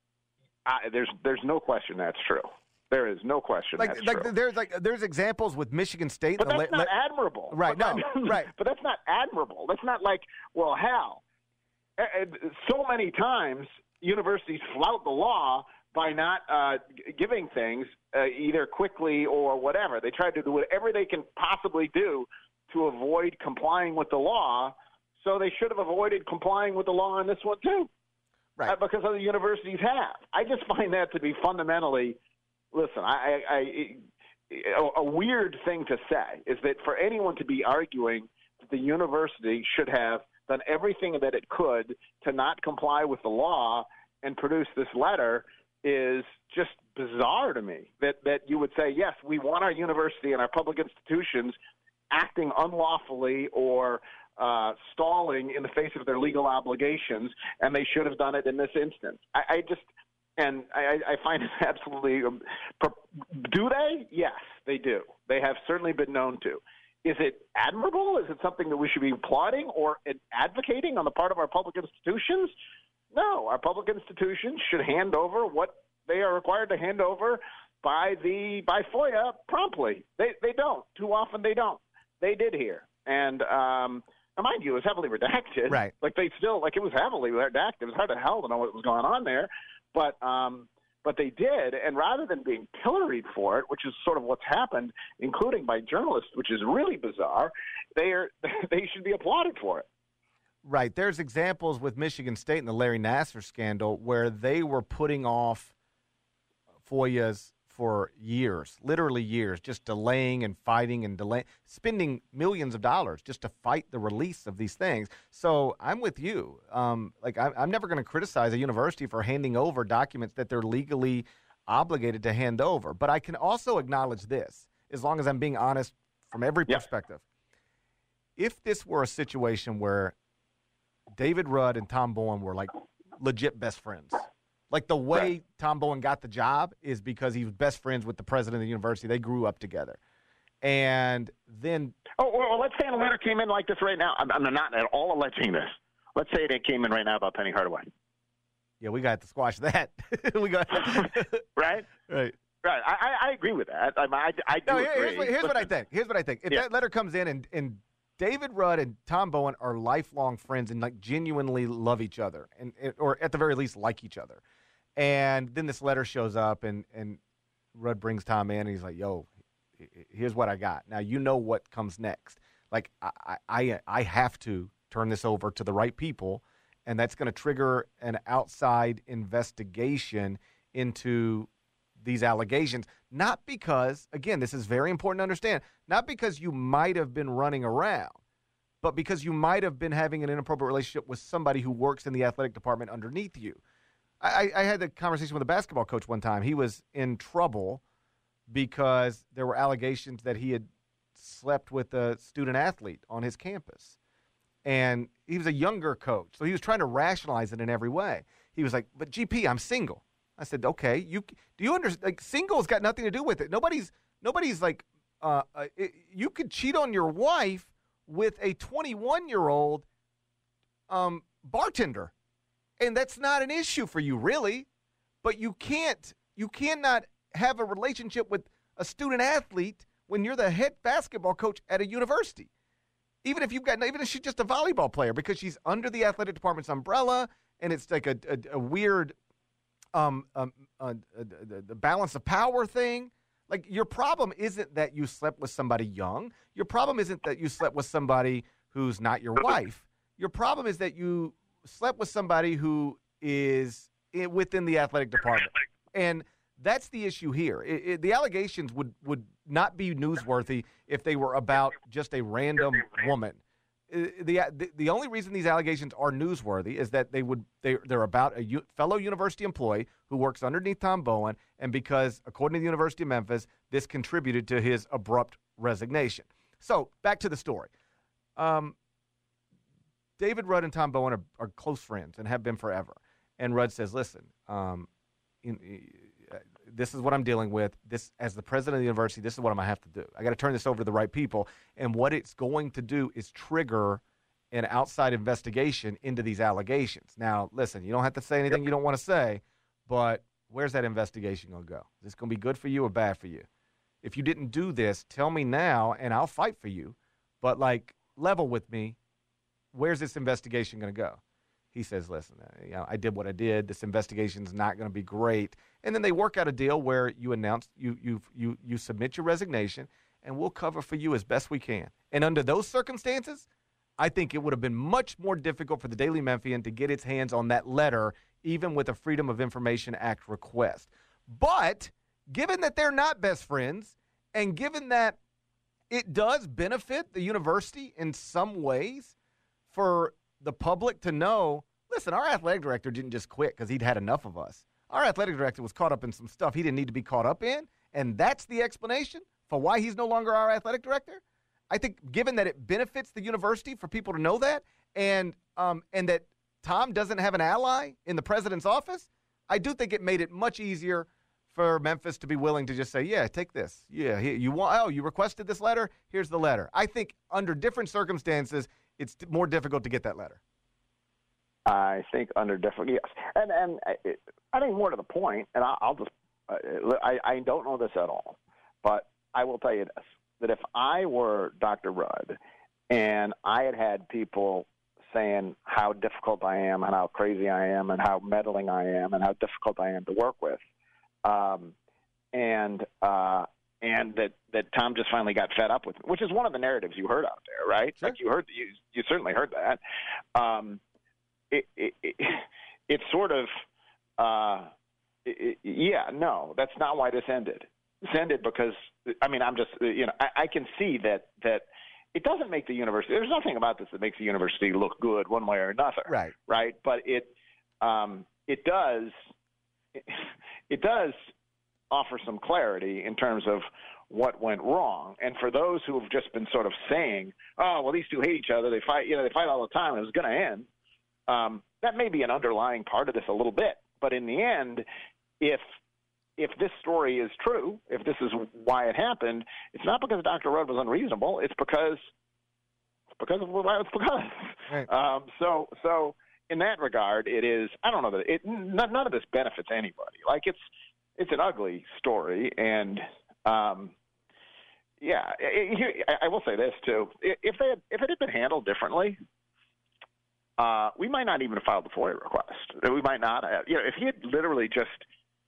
[SPEAKER 9] I, there's there's no question that's true. There is no question
[SPEAKER 2] like,
[SPEAKER 9] that's
[SPEAKER 2] like
[SPEAKER 9] true.
[SPEAKER 2] There's like there's examples with Michigan State.
[SPEAKER 9] But
[SPEAKER 2] the
[SPEAKER 9] that's
[SPEAKER 2] la-
[SPEAKER 9] not
[SPEAKER 2] la-
[SPEAKER 9] admirable.
[SPEAKER 2] Right,
[SPEAKER 9] but,
[SPEAKER 2] no, right.
[SPEAKER 9] But that's not admirable. That's not like, well, how? So many times universities flout the law by not uh, giving things uh, either quickly or whatever. They try to do whatever they can possibly do to avoid complying with the law, so they should have avoided complying with the law on this one too.
[SPEAKER 2] Right.
[SPEAKER 9] Uh, because other universities have. I just find that to be fundamentally, listen, I, I, I, a weird thing to say is that for anyone to be arguing that the university should have done everything that it could to not comply with the law and produce this letter is just bizarre to me. That that you would say, yes, we want our university and our public institutions acting unlawfully or uh, stalling in the face of their legal obligations, and they should have done it in this instance. I, I just And I, I find it absolutely um, – do they? Yes, they do. They have certainly been known to. Is it admirable? Is it something that we should be applauding or advocating on the part of our public institutions? No. Our public institutions should hand over what they are required to hand over by the by FOIA promptly. They they don't. Too often they don't. They did here. And um, now, mind you, it was heavily redacted.
[SPEAKER 2] Right.
[SPEAKER 9] Like they still – like it was heavily redacted. It was hard to hell to know what was going on there. But um, but they did, and rather than being pilloried for it, which is sort of what's happened, including by journalists, which is really bizarre, they are they should be applauded for it.
[SPEAKER 2] Right. There's examples with Michigan State and the Larry Nassar scandal where they were putting off FOIAs for years, literally years, just delaying and fighting and delaying, spending millions of dollars just to fight the release of these things. So I'm with you. Um, like I'm, I'm never going to criticize a university for handing over documents that they're legally obligated to hand over. But I can also acknowledge this, as long as I'm being honest from every
[SPEAKER 9] Yep.
[SPEAKER 2] perspective. If this were a situation where David Rudd and Tom Bowen were like legit best friends, like the way right. Tom Bowen got the job is because he was best friends with the president of the university. They grew up together. And then –
[SPEAKER 9] Oh, well, let's say a letter came in like this right now. I'm, I'm not at all alleging this. Let's say it came in right now about Penny Hardaway.
[SPEAKER 2] Yeah, we got to squash that. we got
[SPEAKER 9] Right?
[SPEAKER 2] Right.
[SPEAKER 9] Right. I, I agree with that. I, I, I do
[SPEAKER 2] no,
[SPEAKER 9] agree.
[SPEAKER 2] Here's, what, here's what I think. Here's what I think. If
[SPEAKER 9] Yeah.
[SPEAKER 2] that letter comes in and, and David Rudd and Tom Bowen are lifelong friends and like genuinely love each other, and or at the very least like each other, and then this letter shows up, and, and Rudd brings Tom in, and he's like, yo, here's what I got. Now, you know what comes next. Like, I, I, I have to turn this over to the right people, and that's going to trigger an outside investigation into these allegations. Not because, again, this is very important to understand, not because you might have been running around, but because you might have been having an inappropriate relationship with somebody who works in the athletic department underneath you. I, I had a conversation with a basketball coach one time. He was in trouble because there were allegations that he had slept with a student athlete on his campus. And he was a younger coach, so he was trying to rationalize it in every way. He was like, but G P, I'm single. I said, okay, you do you understand? Like, single's got nothing to do with it. Nobody's nobody's like, uh, uh, it, you could cheat on your wife with a twenty-one-year-old um, bartender. And that's not an issue for you, really. But you can't, you cannot have a relationship with a student athlete when you're the head basketball coach at a university. Even if you've got, even if she's just a volleyball player, because she's under the athletic department's umbrella, and it's like a, a, a weird, um, um, uh, uh, the, the balance of power thing. Like, your problem isn't that you slept with somebody young. Your problem isn't that you slept with somebody who's not your wife. Your problem is that you slept with somebody who is in, within the athletic department. And that's the issue here. It, it, the allegations would, would not be newsworthy if they were about just a random woman. Uh, the, the the only reason these allegations are newsworthy is that they would they they're about a u- fellow university employee who works underneath Tom Bowen, and because, according to the University of Memphis, this contributed to his abrupt resignation. So back to the story. Um, David Rudd and Tom Bowen are, are close friends and have been forever. And Rudd says, listen, um, in, uh, this is what I'm dealing with. This, as the president of the university, this is what I'm going to have to do. I got to turn this over to the right people. And what it's going to do is trigger an outside investigation into these allegations. Now, listen, you don't have to say anything you don't want to say, but where's that investigation going to go? Is this going to be good for you or bad for you? If you didn't do this, tell me now, and I'll fight for you. But, like, level with me. Where's this investigation going to go? He says, listen, you know, I did what I did. This investigation's not going to be great. And then they work out a deal where you announce, you you you you submit your resignation, and we'll cover for you as best we can. And under those circumstances, I think it would have been much more difficult for the Daily Memphian to get its hands on that letter, even with a Freedom of Information Act request. But given that they're not best friends, and given that it does benefit the university in some ways, for the public to know, listen, our athletic director didn't just quit because he'd had enough of us. Our athletic director was caught up in some stuff he didn't need to be caught up in, and that's the explanation for why he's no longer our athletic director. I think given that it benefits the university for people to know that, and um, and that Tom doesn't have an ally in the president's office, I do think it made it much easier for Memphis to be willing to just say, yeah, take this. Yeah, here, you want. Oh, you requested this letter? Here's the letter. I think under different circumstances, it's t- more difficult to get that letter.
[SPEAKER 9] I think under different, yes. And and I, I think more to the point, and I'll, I'll just, uh, I, I don't know this at all, but I will tell you this, that if I were Doctor Rudd and I had had people saying how difficult I am and how crazy I am and how meddling I am and how difficult I am to work with, Um, and uh, and that, that Tom just finally got fed up with, which is one of the narratives you heard out there, right?
[SPEAKER 2] Sure.
[SPEAKER 9] Like you heard, you you certainly heard that. Um, it, it, it it's sort of, uh, it, yeah, no, that's not why this ended. This ended because, I mean, I'm just, you know, I, I can see that that it doesn't make the university. There's nothing about this that makes the university look good one way or another,
[SPEAKER 2] right?
[SPEAKER 9] Right, but it um, it does. It does offer some clarity in terms of what went wrong. And for those who have just been sort of saying, oh, well, these two hate each other, they fight, you know, they fight all the time, and it was going to end, um, that may be an underlying part of this a little bit. But in the end, if if this story is true, if this is why it happened, it's not because Doctor Rudd was unreasonable. It's because it's because of what it's because.
[SPEAKER 2] Right.
[SPEAKER 9] Um, so so. In that regard, it is. I don't know that it. None of this benefits anybody. Like it's, it's an ugly story, and um, yeah. It, it, I will say this too: if they had, if it had been handled differently, uh, we might not even have filed the FOIA request. We might not have. You know, if he had literally just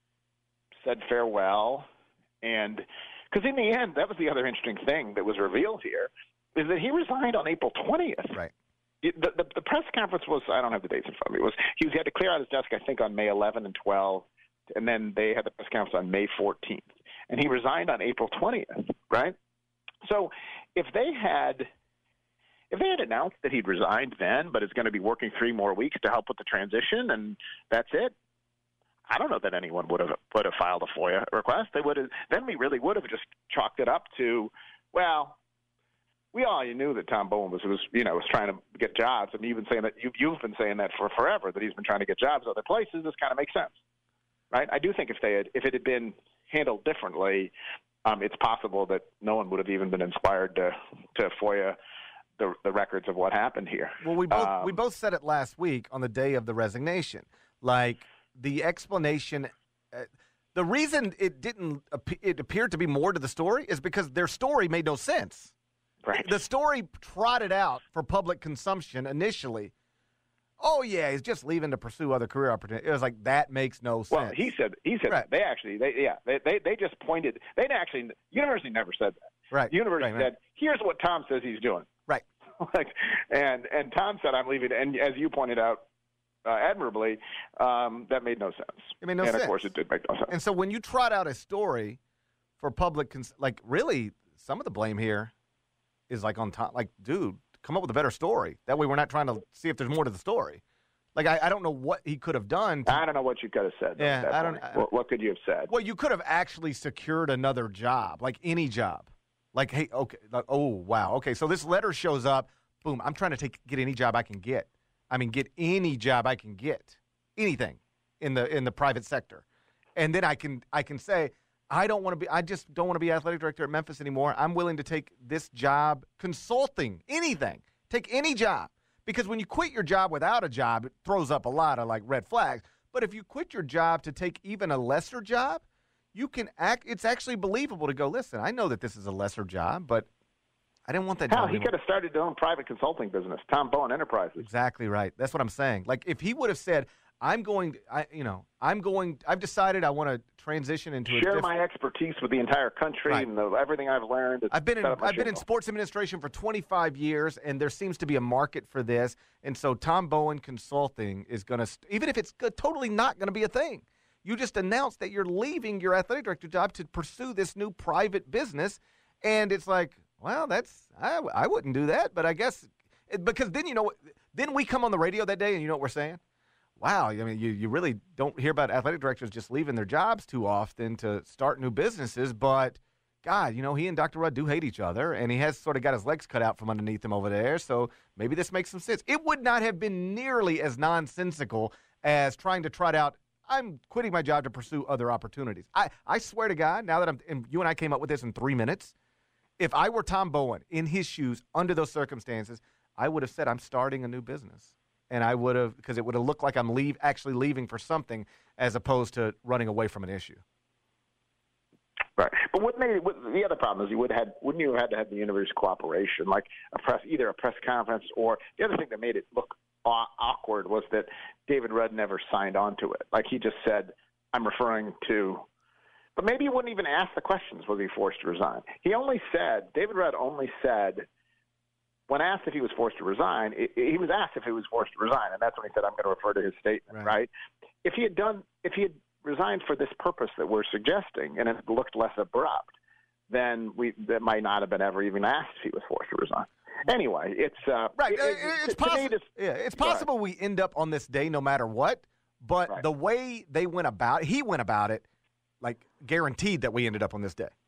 [SPEAKER 9] said farewell, and because in the end, that was the other interesting thing that was revealed here, is that he resigned on April twentieth.
[SPEAKER 2] Right.
[SPEAKER 9] The, the, the press conference was, I don't have the dates in front of me, it was he, was, he had to clear out his desk, I think, on May eleventh and twelfth, and then they had the press conference on May fourteenth. And he resigned on April twentieth, right? So if they had if they had announced that he'd resigned then, but is going to be working three more weeks to help with the transition, and that's it, I don't know that anyone would have would have filed a FOIA request. They would have, then we really would have just chalked it up to, well, we all knew that Tom Bowen was, was, you know, was trying to get jobs. I mean, you've been saying that you've, you've been saying that for forever, that he's been trying to get jobs other places. This kind of makes sense, right? I do think if they had, if it had been handled differently, um, it's possible that no one would have even been inspired to to FOIA the the records of what happened here.
[SPEAKER 2] Well, we both
[SPEAKER 9] um,
[SPEAKER 2] we both said it last week on the day of the resignation. Like the explanation. Uh, the reason it didn't it appeared to be more to the story is because their story made no sense.
[SPEAKER 9] Right.
[SPEAKER 2] The story trotted out for public consumption initially. Oh yeah, he's just leaving to pursue other career opportunities. It was like that makes no sense.
[SPEAKER 9] Well, he said he said
[SPEAKER 2] right.
[SPEAKER 9] they actually they yeah they, they they just pointed they actually the university never said that.
[SPEAKER 2] Right.
[SPEAKER 9] The university
[SPEAKER 2] right, right.
[SPEAKER 9] said, here's what Tom says he's doing.
[SPEAKER 2] Right.
[SPEAKER 9] like, and and Tom said I'm leaving, and as you pointed out uh, admirably, um, that made no sense.
[SPEAKER 2] It made no
[SPEAKER 9] and
[SPEAKER 2] sense.
[SPEAKER 9] And of course, it did make no sense.
[SPEAKER 2] And so when you trot out a story for public, cons- like really, some of the blame here is like on top. Like, dude, come up with a better story. That way, we're not trying to see if there's more to the story. Like, I, I don't know what he could have done. To,
[SPEAKER 9] I don't know what you could have said.
[SPEAKER 2] Yeah, I don't.
[SPEAKER 9] I, what, what could you have said?
[SPEAKER 2] Well, you could have actually secured another job, like any job. Like, hey, okay, like, oh wow, okay. So this letter shows up. Boom, I'm trying to take get any job I can get. I mean, get any job I can get, anything in the in the private sector, and then I can I can say I don't want to be. I just don't want to be athletic director at Memphis anymore. I'm willing to take this job, consulting, anything. Take any job. Because when you quit your job without a job, it throws up a lot of like red flags. But if you quit your job to take even a lesser job, you can act. It's actually believable to go, listen, I know that this is a lesser job, but I didn't want that
[SPEAKER 9] Hell,
[SPEAKER 2] job
[SPEAKER 9] he
[SPEAKER 2] anymore.
[SPEAKER 9] could have started his own private consulting business, Tom Bowen Enterprises.
[SPEAKER 2] Exactly right. That's what I'm saying. Like if he would have said, I'm going, I, you know, I'm going, I've decided I want to transition into a
[SPEAKER 9] share
[SPEAKER 2] different.
[SPEAKER 9] my expertise with the entire country
[SPEAKER 2] Right.
[SPEAKER 9] and the, everything I've learned.
[SPEAKER 2] I've been in
[SPEAKER 9] Set up a
[SPEAKER 2] I've been in
[SPEAKER 9] shingle.
[SPEAKER 2] sports administration for twenty-five years, and there seems to be a market for this. And so Tom Bowen Consulting is going to, st- even if it's good, totally not going to be a thing. You just announced that you're leaving your athletic director job to pursue this new private business, and it's like, well, that's I, I wouldn't do that, but I guess because then you know then we come on the radio that day and you know what we're saying. Wow, I mean, you, you really don't hear about athletic directors just leaving their jobs too often to start new businesses, but God, you know, he and Doctor Rudd do hate each other, and he has sort of got his legs cut out from underneath him over there, so maybe this makes some sense. It would not have been nearly as nonsensical as trying to trot out, I'm quitting my job to pursue other opportunities. I, I swear to God, now that I'm, and you and I came up with this in three minutes, if I were Tom Bowen in his shoes under those circumstances, I would have said I'm starting a new business. And I would have, because it would have looked like I'm leave, actually leaving for something as opposed to running away from an issue.
[SPEAKER 9] Right, but what made what, the other problem is you would have had, wouldn't you have had to have the university's cooperation, like a press, either a press conference or the other thing that made it look aw- awkward was that David Rudd never signed on to it. Like he just said, "I'm referring to," but maybe he wouldn't even ask the questions. Was he forced to resign? He only said David Rudd only said when asked if he was forced to resign. It, he was asked if he was forced to resign, and that's when he said, "I'm going to refer to his statement." Right. right? If he had done, if he had resigned for this purpose that we're suggesting, and it looked less abrupt, then we that might not have been ever even asked if he was forced to resign. Anyway, it's uh,
[SPEAKER 2] right.
[SPEAKER 9] It, it,
[SPEAKER 2] it's possible. Yeah, it's possible
[SPEAKER 9] right.
[SPEAKER 2] we end up on this day no matter what. But
[SPEAKER 9] right.
[SPEAKER 2] the way they went about, he went about it, like guaranteed that we ended up on this day.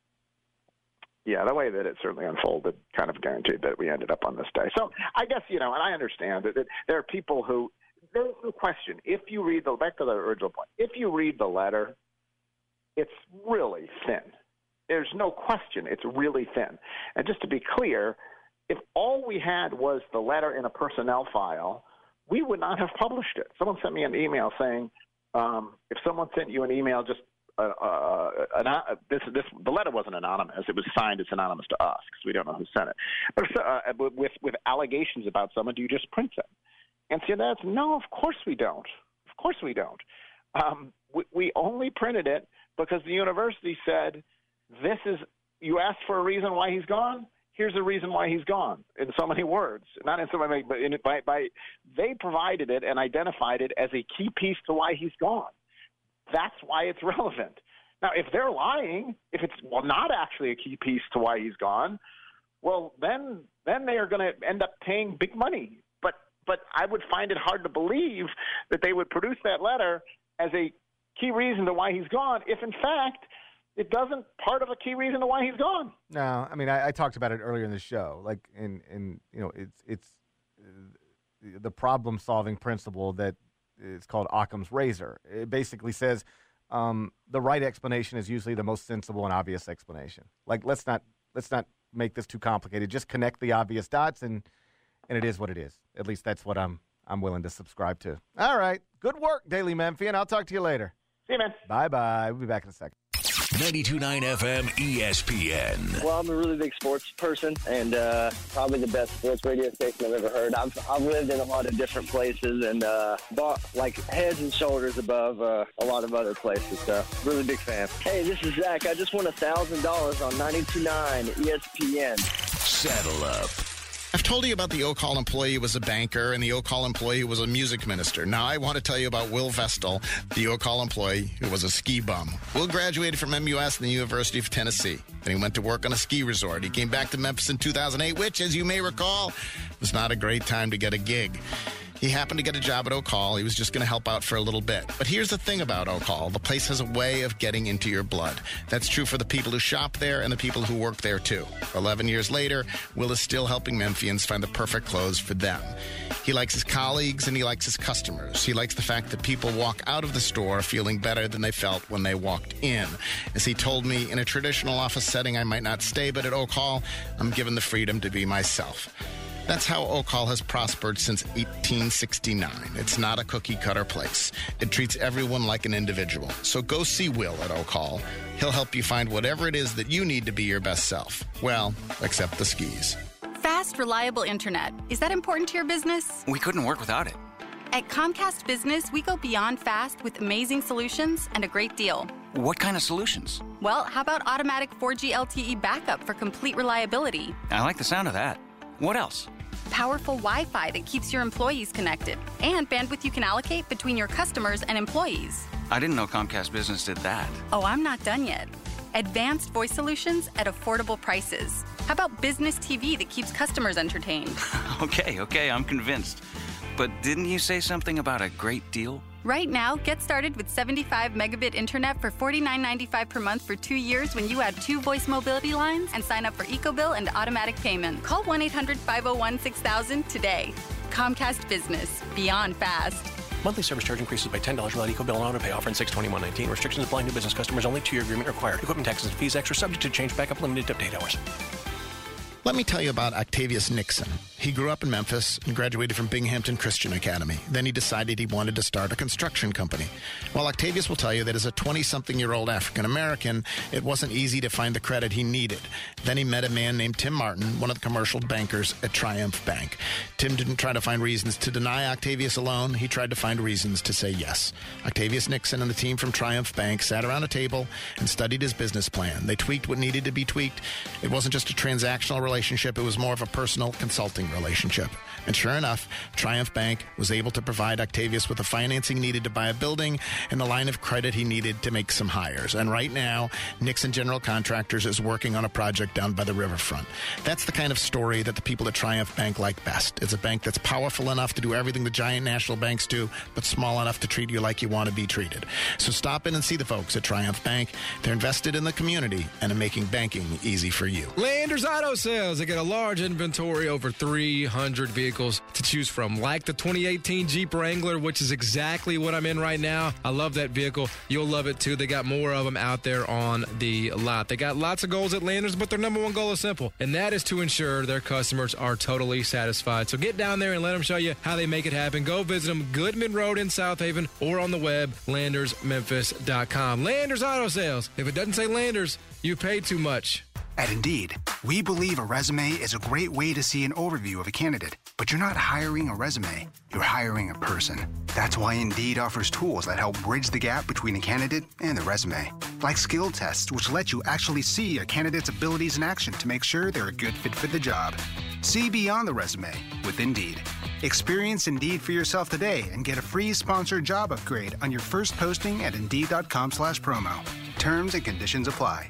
[SPEAKER 9] Yeah, the way that it certainly unfolded kind of guaranteed that we ended up on this day. So I guess you know, and I understand that, that there are people who. There's no question. If you read the back to the original point, if you read the letter, it's really thin. There's no question. It's really thin. And just to be clear, if all we had was the letter in a personnel file, we would not have published it. Someone sent me an email saying, um, if someone sent you an email, just uh, uh, an, uh, this this the letter wasn't anonymous. It was signed. It's anonymous to us because we don't know who sent it. But uh, with with allegations about someone, do you just print them? And see, that's no, of course we don't. Of course we don't. Um, we, we only printed it because the university said, this is, you asked for a reason why he's gone. Here's a reason why he's gone in so many words. Not in so many, but in, by, by, they provided it and identified it as a key piece to why he's gone. That's why it's relevant. Now, if they're lying, if it's well not actually a key piece to why he's gone, well, then then they are going to end up paying big money. But I would find it hard to believe that they would produce that letter as a key reason to why he's gone if, in fact, it doesn't part of a key reason to why he's gone.
[SPEAKER 2] No, I mean, I, I talked about it earlier in the show. Like, in, in you know, it's it's uh, the problem-solving principle that it's called Occam's razor. It basically says um, the right explanation is usually the most sensible and obvious explanation. Like, let's not let's not make this too complicated. Just connect the obvious dots and. And it is what it is. At least that's what I'm I'm willing to subscribe to. All right. Good work, Daily Memphian. I'll talk to you later.
[SPEAKER 9] See you, man.
[SPEAKER 2] Bye-bye. We'll be back in a second.
[SPEAKER 4] ninety-two point nine F M E S P N.
[SPEAKER 10] Well, I'm a really big sports person, and uh, probably the best sports radio station I've ever heard. I've, I've lived in a lot of different places and uh, bought like heads and shoulders above uh, a lot of other places. So, really big fan. Hey, this is Zach. I just won one thousand dollars on ninety-two point nine E S P N.
[SPEAKER 4] Saddle up.
[SPEAKER 11] I've told you about the O-Call employee who was a banker and the O-Call employee who was a music minister. Now I want to tell you about Will Vestal, the O-Call employee who was a ski bum. Will graduated from M U S and the University of Tennessee. Then he went to work on a ski resort. He came back to Memphis in two thousand eight, which, as you may recall, was not a great time to get a gig. He happened to get a job at O-Call. He was just going to help out for a little bit. But here's the thing about O-Call. The place has a way of getting into your blood. That's true for the people who shop there and the people who work there, too. Eleven years later, Will is still helping Memphians find the perfect clothes for them. He likes his colleagues and he likes his customers. He likes the fact that people walk out of the store feeling better than they felt when they walked in. As he told me, in a traditional office setting, I might not stay, but at O-Call, I'm given the freedom to be myself. That's how O-Call has prospered since eighteen sixty-nine. It's not a cookie-cutter place. It treats everyone like an individual. So go see Will at O-Call. He'll help you find whatever it is that you need to be your best self. Well, except the skis.
[SPEAKER 12] Fast, reliable internet. Is that important to your business?
[SPEAKER 13] We couldn't work without it.
[SPEAKER 12] At Comcast Business, we go beyond fast with amazing solutions and a great deal.
[SPEAKER 13] What kind of solutions?
[SPEAKER 12] Well, how about automatic four G L T E backup for complete reliability?
[SPEAKER 13] I like the sound of that. What else?
[SPEAKER 12] Powerful Wi-Fi that keeps your employees connected, and bandwidth you can allocate between your customers and employees.
[SPEAKER 13] I didn't know Comcast Business did that.
[SPEAKER 12] Oh, I'm not done yet. Advanced voice solutions at affordable prices. How about business T V that keeps customers entertained?
[SPEAKER 13] okay, okay, I'm convinced. But didn't you say something about a great deal?
[SPEAKER 12] Right now, get started with seventy-five megabit internet for forty-nine ninety-five per month for two years when you add two voice mobility lines and sign up for EcoBill and automatic payment. Call one eight hundred five oh one six thousand today. Comcast Business. Beyond fast.
[SPEAKER 14] Monthly service charge increases by ten dollars without EcoBill and auto pay. Offer in six twenty-one nineteen. Restrictions apply. New business customers only. Two-year agreement required. Equipment taxes and fees extra. Subject to change. Backup limited to up to eight hours.
[SPEAKER 11] Let me tell you about Octavius Nixon. He grew up in Memphis and graduated from Binghamton Christian Academy. Then he decided he wanted to start a construction company. Well, Octavius will tell you that as a twenty-something-year-old African-American, it wasn't easy to find the credit he needed. Then he met a man named Tim Martin, one of the commercial bankers at Triumph Bank. Tim didn't try to find reasons to deny Octavius a loan. He tried to find reasons to say yes. Octavius Nixon and the team from Triumph Bank sat around a table and studied his business plan. They tweaked what needed to be tweaked. It wasn't just a transactional relationship. It was more of a personal consulting relationship. And sure enough, Triumph Bank was able to provide Octavius with the financing needed to buy a building and the line of credit he needed to make some hires. And right now, Nixon General Contractors is working on a project down by the riverfront. That's the kind of story that the people at Triumph Bank like best. It's a bank that's powerful enough to do everything the giant national banks do, but small enough to treat you like you want to be treated. So stop in and see the folks at Triumph Bank. They're invested in the community and in making banking easy for you.
[SPEAKER 15] Landers Auto Sales. They get a large inventory, over three hundred vehicles to choose from, like the twenty eighteen Jeep Wrangler, which is exactly what I'm in right now. I love that vehicle. You'll love it too. They got more of them out there on the lot. They got lots of goals at Landers, but their number one goal is simple, and that is to ensure their customers are totally satisfied. So get down there and let them show you how they make it happen. Go visit them, Goodman Road in South Haven, or on the web, landers memphis dot com. Landers Auto Sales. If it doesn't say Landers, you paid too much.
[SPEAKER 16] At Indeed, we believe a resume is a great way to see an overview of a candidate, but you're not hiring a resume, you're hiring a person. That's why Indeed offers tools that help bridge the gap between a candidate and the resume, like skill tests, which let you actually see a candidate's abilities in action to make sure they're a good fit for the job. See beyond the resume with Indeed. Experience Indeed for yourself today and get a free sponsored job upgrade on your first posting at Indeed.com slash promo. Terms and conditions apply.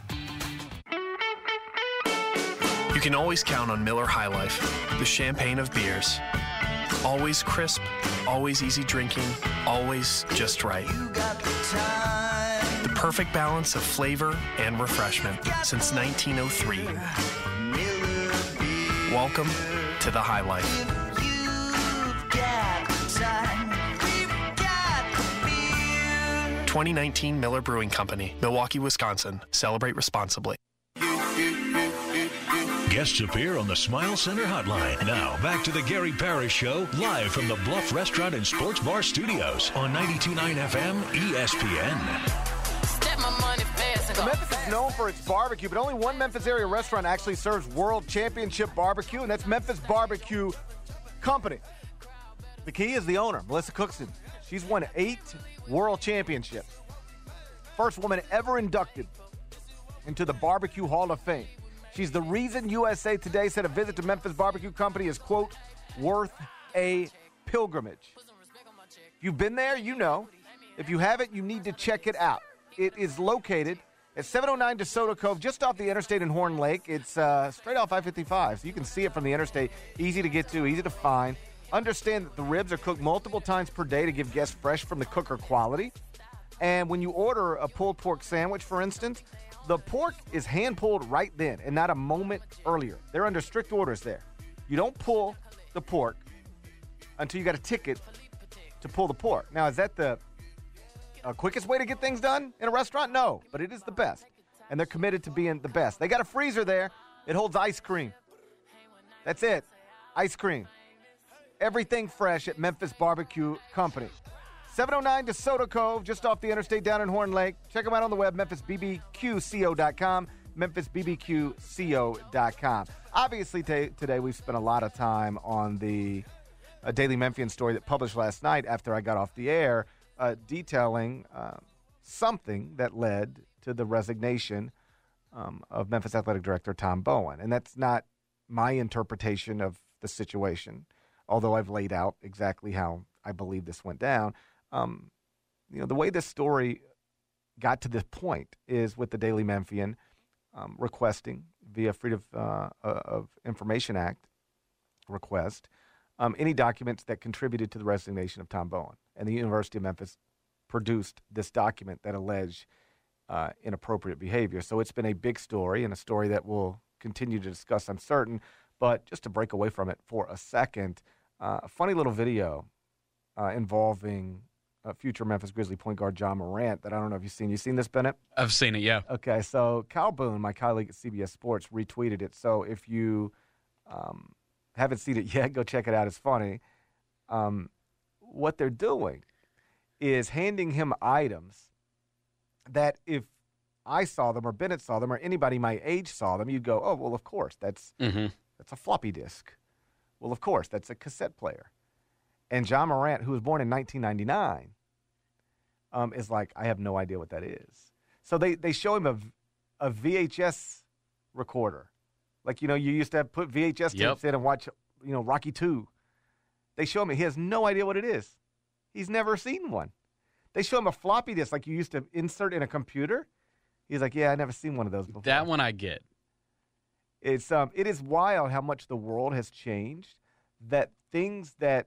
[SPEAKER 17] You can always count on Miller High Life, the champagne of beers. Always crisp, always easy drinking, always just right. The perfect balance of flavor and refreshment since nineteen oh three. Welcome to the High Life. twenty nineteen Miller Brewing Company, Milwaukee, Wisconsin. Celebrate responsibly.
[SPEAKER 4] Guests appear on the Smile Center hotline. Now, back to the Gary Parrish Show, live from the Bluff Restaurant and Sports Bar Studios on ninety-two point nine F M E S P N.
[SPEAKER 2] So Memphis is known for its barbecue, but only one Memphis area restaurant actually serves World Championship barbecue, and that's Memphis Barbecue Company. The key is the owner, Melissa Cookson. She's won eight World Championships. First woman ever inducted into the Barbecue Hall of Fame. She's the reason U S A Today said a visit to Memphis Barbecue Company is, quote, worth a pilgrimage. If you've been there, you know. If you haven't, you need to check it out. It is located at seven oh nine DeSoto Cove, just off the interstate in Horn Lake. It's uh, straight off I fifty-five, so you can see it from the interstate. Easy to get to, easy to find. Understand that the ribs are cooked multiple times per day to give guests fresh from the cooker quality. And when you order a pulled pork sandwich, for instance, the pork is hand-pulled right then and not a moment earlier. They're under strict orders there. You don't pull the pork until you got a ticket to pull the pork. Now, is that the uh, quickest way to get things done in a restaurant? No, but it is the best. And they're committed to being the best. They got a freezer there. It holds ice cream. That's it. Ice cream. Everything fresh at Memphis Barbecue Company. seven oh nine DeSoto Cove, just off the interstate down in Horn Lake. Check them out on the web, memphis b b q co dot com, memphis b b q co dot com. Obviously, t- today we've spent a lot of time on the uh, Daily Memphian story that published last night after I got off the air, uh, detailing uh, something that led to the resignation um, of Memphis Athletic Director Tom Bowen. And that's not my interpretation of the situation, although I've laid out exactly how I believe this went down. Um, you know, the way this story got to this point is with the Daily Memphian um, requesting via Freedom uh, of Information Act request um, any documents that contributed to the resignation of Tom Bowen. And the University of Memphis produced this document that alleged uh, inappropriate behavior. So it's been a big story and a story that we'll continue to discuss, I'm certain. But just to break away from it for a second, uh, a funny little video uh, involving uh, future Memphis Grizzly point guard John Morant that I don't know if you've seen. You seen this, Bennett?
[SPEAKER 3] I've seen it, yeah.
[SPEAKER 2] Okay, so Kyle Boone, my colleague at C B S Sports, retweeted it. So if you um, haven't seen it yet, go check it out. It's funny. Um, what they're doing is handing him items that if I saw them or Bennett saw them or anybody my age saw them, you'd go, oh, well, of course, that's
[SPEAKER 3] mm-hmm.
[SPEAKER 2] that's a floppy disk. Well, of course, that's a cassette player. And John Morant, who was born in nineteen ninety-nine, um, is like, I have no idea what that is. So they, they show him a, a V H S recorder. Like, you know, you used to have put V H S tapes
[SPEAKER 3] Yep.
[SPEAKER 2] in and watch, you know, Rocky two. They show him it. He has no idea what it is. He's never seen one. They show him a floppy disk like you used to insert in a computer. He's like, yeah, I never seen one of those before.
[SPEAKER 3] That one I get.
[SPEAKER 2] It's um, it is wild how much the world has changed, that things that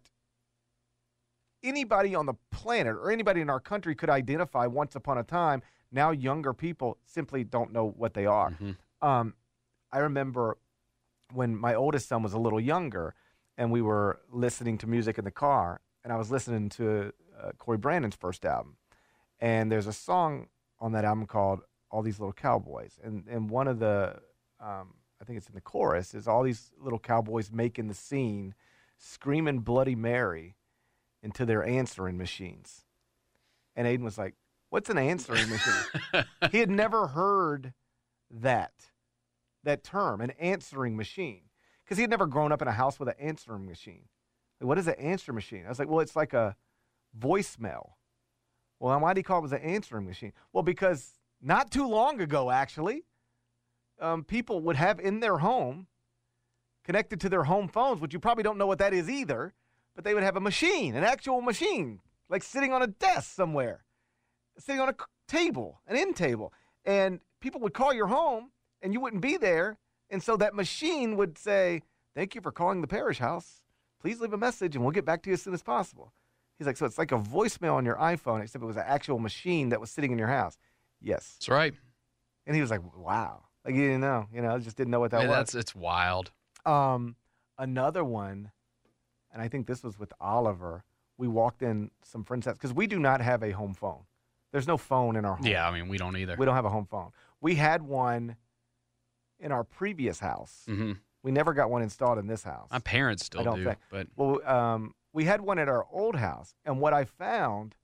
[SPEAKER 2] anybody on the planet or anybody in our country could identify once upon a time, now younger people simply don't know what they are.
[SPEAKER 3] Mm-hmm.
[SPEAKER 2] Um, I remember when my oldest son was a little younger and we were listening to music in the car, and I was listening to uh, Corey Brandon's first album. And there's a song on that album called All These Little Cowboys. And, and one of the, um, I think it's in the chorus, is all these little cowboys making the scene, screaming Bloody Mary into their answering machines. And Aiden was like, what's an answering machine? He had never heard that, that term, an answering machine, because he had never grown up in a house with an answering machine. Like, what is an answering machine? I was like, well, it's like a voicemail. Well, why do you call it an answering machine? Well, because not too long ago, actually, um, people would have in their home, connected to their home phones, which you probably don't know what that is either, but they would have a machine, an actual machine, like sitting on a desk somewhere, sitting on a table, an end table. And people would call your home, and you wouldn't be there. And so that machine would say, thank you for calling the parish house. Please leave a message, and we'll get back to you as soon as possible. He's like, so it's like a voicemail on your iPhone, except it was an actual machine that was sitting in your house. Yes.
[SPEAKER 3] That's right.
[SPEAKER 2] And he was like, wow. Like, he didn't know. You know, just didn't know what that
[SPEAKER 3] Man,
[SPEAKER 2] was.
[SPEAKER 3] That's, it's wild.
[SPEAKER 2] Um, another one, and I think this was with Oliver. We walked in some friends' house, because we do not have a home phone. There's no phone in our home.
[SPEAKER 3] Yeah, I mean, we don't either.
[SPEAKER 2] We don't have a home phone. We had one in our previous house.
[SPEAKER 3] Mm-hmm.
[SPEAKER 2] We never got one installed in this house.
[SPEAKER 3] My parents still
[SPEAKER 2] I don't
[SPEAKER 3] do,
[SPEAKER 2] think.
[SPEAKER 3] but
[SPEAKER 2] Well, um, we had one at our old house, and what I found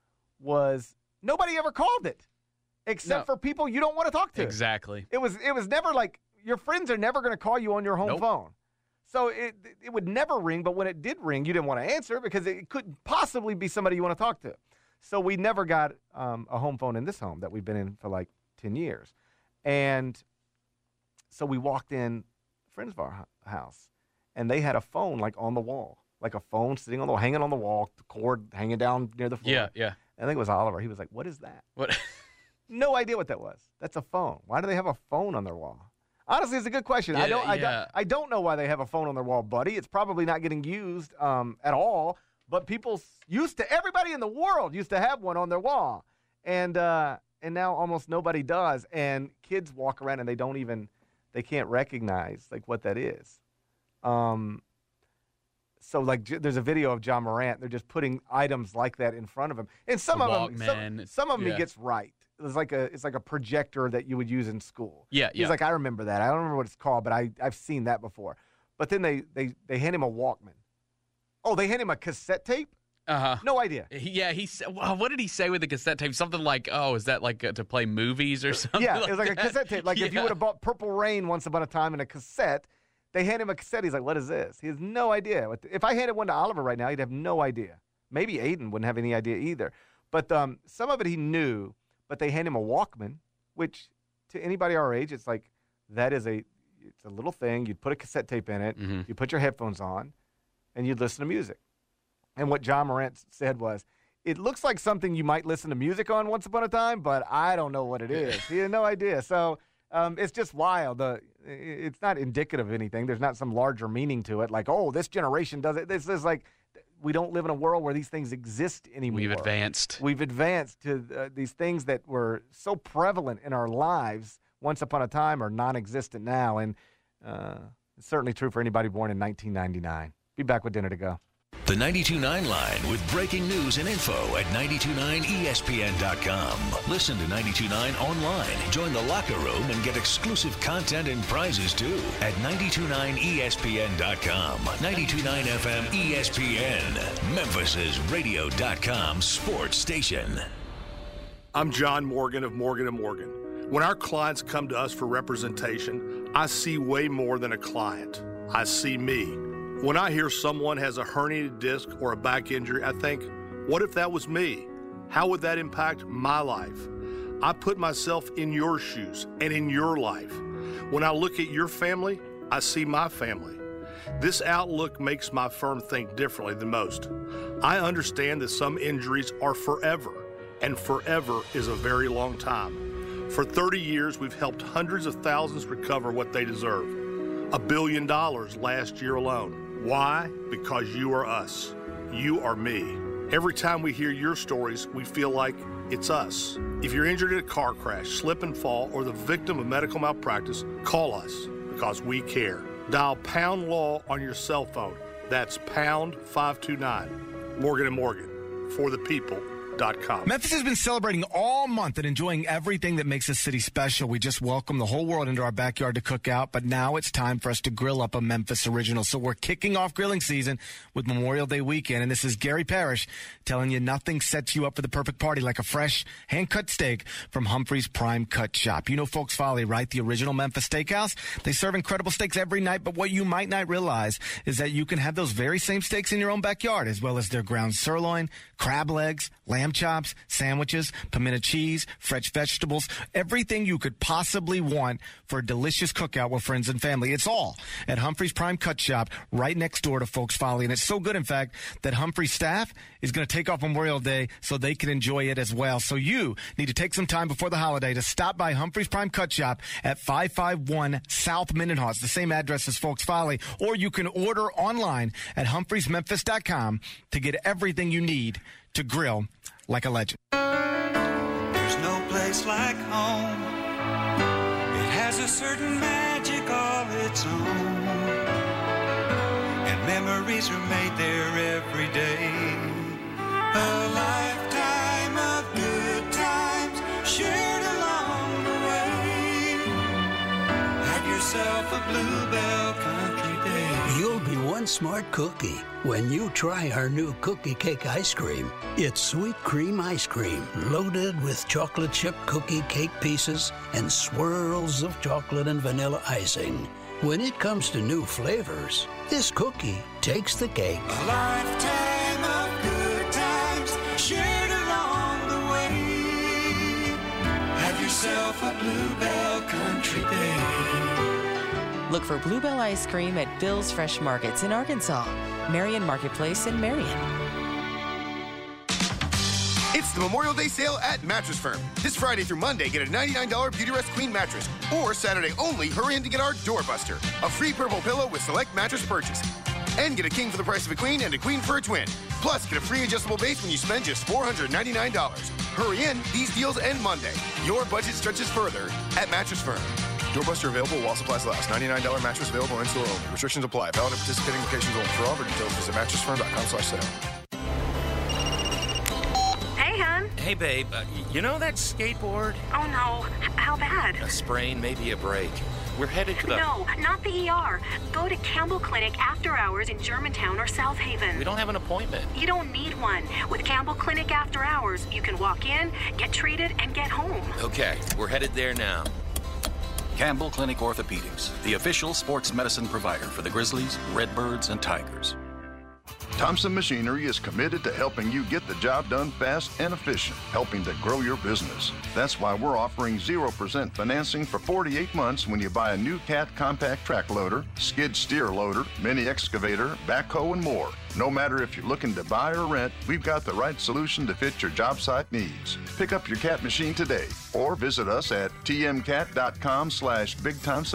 [SPEAKER 2] was nobody ever called it, except
[SPEAKER 3] No.
[SPEAKER 2] for people you don't want to talk to.
[SPEAKER 3] exactly.
[SPEAKER 2] It was it was never like, your friends are never going to call you on your home
[SPEAKER 3] Nope.
[SPEAKER 2] phone. So it it would never ring, but when it did ring, you didn't want to answer because it couldn't possibly be somebody you want to talk to. So we never got um, a home phone in this home that we've been in for like ten years. And so we walked in friends of our hu- house, and they had a phone like on the wall, like a phone sitting on the hanging on the wall, the cord hanging down near the floor.
[SPEAKER 3] Yeah, yeah.
[SPEAKER 2] I think it was Oliver. He was like, what is that?
[SPEAKER 3] What?
[SPEAKER 2] No idea what that was. That's a phone. Why do they have a phone on their wall? Honestly, it's a good question. I
[SPEAKER 3] Yeah,
[SPEAKER 2] don't. I,
[SPEAKER 3] yeah.
[SPEAKER 2] don't I don't know why they have a phone on their wall, buddy. It's probably not getting used um, at all. But people s- used to. Everybody in the world used to have one on their wall, and uh, and now almost nobody does. And kids walk around and they don't even. They can't recognize like what that is. Um. So like, j- there's a video of John Morant. They're just putting items like that in front of him, and some
[SPEAKER 3] The
[SPEAKER 2] of them, some,
[SPEAKER 3] Walkman,
[SPEAKER 2] some of them
[SPEAKER 3] yeah.
[SPEAKER 2] he gets right. It's like a it's like a projector that you would use in school.
[SPEAKER 3] Yeah,
[SPEAKER 2] He's
[SPEAKER 3] yeah.
[SPEAKER 2] like, I remember that. I don't remember what it's called, but I I've seen that before. But then they they they hand him a Walkman. Oh, they hand him a cassette tape?
[SPEAKER 3] Uh huh.
[SPEAKER 2] No idea.
[SPEAKER 3] Yeah, he said. Well, what did he say with the cassette tape? Something like, "Oh, is that like uh, to play movies or something?"
[SPEAKER 2] Yeah,
[SPEAKER 3] like
[SPEAKER 2] it was like
[SPEAKER 3] that?
[SPEAKER 2] a cassette tape. Like if you
[SPEAKER 3] Yeah.
[SPEAKER 2] would have bought Purple Rain once upon a time in a cassette, they hand him a cassette. He's like, what is this? He has no idea. What the- If I handed one to Oliver right now, he'd have no idea. Maybe Aiden wouldn't have any idea either. But um, some of it he knew, but they hand him a Walkman, which to anybody our age, it's like, that is a, it's a little thing. You'd put a cassette tape in it,
[SPEAKER 3] Mm-hmm.
[SPEAKER 2] you put your headphones on, and you'd listen to music. And what John Morant said was, it looks like something you might listen to music on once upon a time, but I don't know what it is. He had no idea. So um, it's just wild. The, it's not indicative of anything. There's not some larger meaning to it, like, oh, this generation does it. This is like, we don't live in a world where these things exist anymore.
[SPEAKER 3] We've advanced.
[SPEAKER 2] We've advanced to uh, these things that were so prevalent in our lives once upon a time are non-existent now. And uh, it's certainly true for anybody born in nineteen ninety-nine. Be back with Dinner to Go.
[SPEAKER 4] The ninety-two point nine Line with breaking news and info at nine two nine E S P N dot com. Listen to ninety-two point nine online. Join the locker room and get exclusive content and prizes too at nine two nine E S P N dot com. ninety-two point nine F M E S P N, Memphis's radio dot com sports station.
[SPEAKER 8] I'm John Morgan of Morgan and Morgan. When our clients come to us for representation, I see way more than a client. I see me. When I hear someone has a herniated disc or a back injury, I think, what if that was me? How would that impact my life? I put myself in your shoes and in your life. When I look at your family, I see my family. This outlook makes my firm think differently than most. I understand that some injuries are forever, and forever is a very long time. For thirty years, we've helped hundreds of thousands recover what they deserve. A billion dollars last year alone. Why? Because you are us. You are me. Every time we hear your stories, we feel like it's us. If you're injured in a car crash, slip and fall, or the victim of medical malpractice, call us because we care. Dial pound law on your cell phone. That's pound five two nine. Morgan and Morgan. For the people.
[SPEAKER 18] Memphis has been celebrating all month and enjoying everything that makes this city special. We just welcomed the whole world into our backyard to cook out, but now it's time for us to grill up a Memphis original. So we're kicking off grilling season with Memorial Day weekend, and this is Gary Parrish telling you nothing sets you up for the perfect party like a fresh, hand-cut steak from Humphrey's Prime Cut Shop. You know Folks Folly, right? The original Memphis Steakhouse. They serve incredible steaks every night, but what you might not realize is that you can have those very same steaks in your own backyard, as well as their ground sirloin, crab legs, lamb chops, sandwiches, pimento cheese, fresh vegetables, everything you could possibly want for a delicious cookout with friends and family. It's all at Humphrey's Prime Cut Shop right next door to Folks Folly. And it's so good, in fact, that Humphrey's staff is going to take off Memorial Day so they can enjoy it as well. So you need to take some time before the holiday to stop by Humphrey's Prime Cut Shop at five five one South Mendenhall. It's the same address as Folks Folly. Or you can order online at humphreys memphis dot com to get everything you need to grill like a legend.
[SPEAKER 19] There's no place like home. It has a certain magic all its own. And memories are made there every day. A lifetime of good times shared along the way. Have yourself a Bluebell Country Day.
[SPEAKER 20] You'll be one smart cookie when you try our new cookie cake ice cream. It's sweet cream ice cream, loaded with chocolate chip cookie cake pieces and swirls of chocolate and vanilla icing. When it comes to new flavors, this cookie takes the cake.
[SPEAKER 19] A lifetime of good times shared along the way. Have yourself a Bluebell Country Day.
[SPEAKER 21] Look for Bluebell ice cream at Bill's Fresh Markets in Arkansas, Marion Marketplace in Marion.
[SPEAKER 22] It's the Memorial Day sale at Mattress Firm. This Friday through Monday, get a ninety-nine dollars Beautyrest Queen mattress. Or Saturday only, hurry in to get our Doorbuster, a free purple pillow with select mattress purchase. And get a king for the price of a queen and a queen for a twin. Plus, get a free adjustable base when you spend just four hundred ninety-nine dollars. Hurry in, these deals end Monday. Your budget stretches further at Mattress Firm.
[SPEAKER 23] Doorbuster available while supplies last. ninety-nine dollars mattress available in store only. Restrictions apply. Valid at participating locations only. For all details, visit mattress firm dot com slash sale.
[SPEAKER 24] Hey, hon.
[SPEAKER 25] Hey, babe. Uh, you know that skateboard?
[SPEAKER 24] Oh, no. How bad?
[SPEAKER 25] A sprain, maybe a break. We're headed to the...
[SPEAKER 24] No, not the E R. Go to Campbell Clinic after hours in Germantown or South Haven.
[SPEAKER 25] We don't have an appointment.
[SPEAKER 24] You don't need one. With Campbell Clinic after hours, you can walk in, get treated, and get home.
[SPEAKER 25] Okay, we're headed there now.
[SPEAKER 26] Campbell Clinic Orthopedics, the official sports medicine provider for the Grizzlies, Redbirds, and Tigers.
[SPEAKER 27] Thompson Machinery is committed to helping you get the job done fast and efficient, helping to grow your business. That's why we're offering zero percent financing for forty-eight months when you buy a new Cat compact track loader, skid steer loader, mini excavator, backhoe, and more. No matter if you're looking to buy or rent, we've got the right solution to fit your job site needs. Pick up your Cat machine today or visit us at t m cat dot com slash big time support.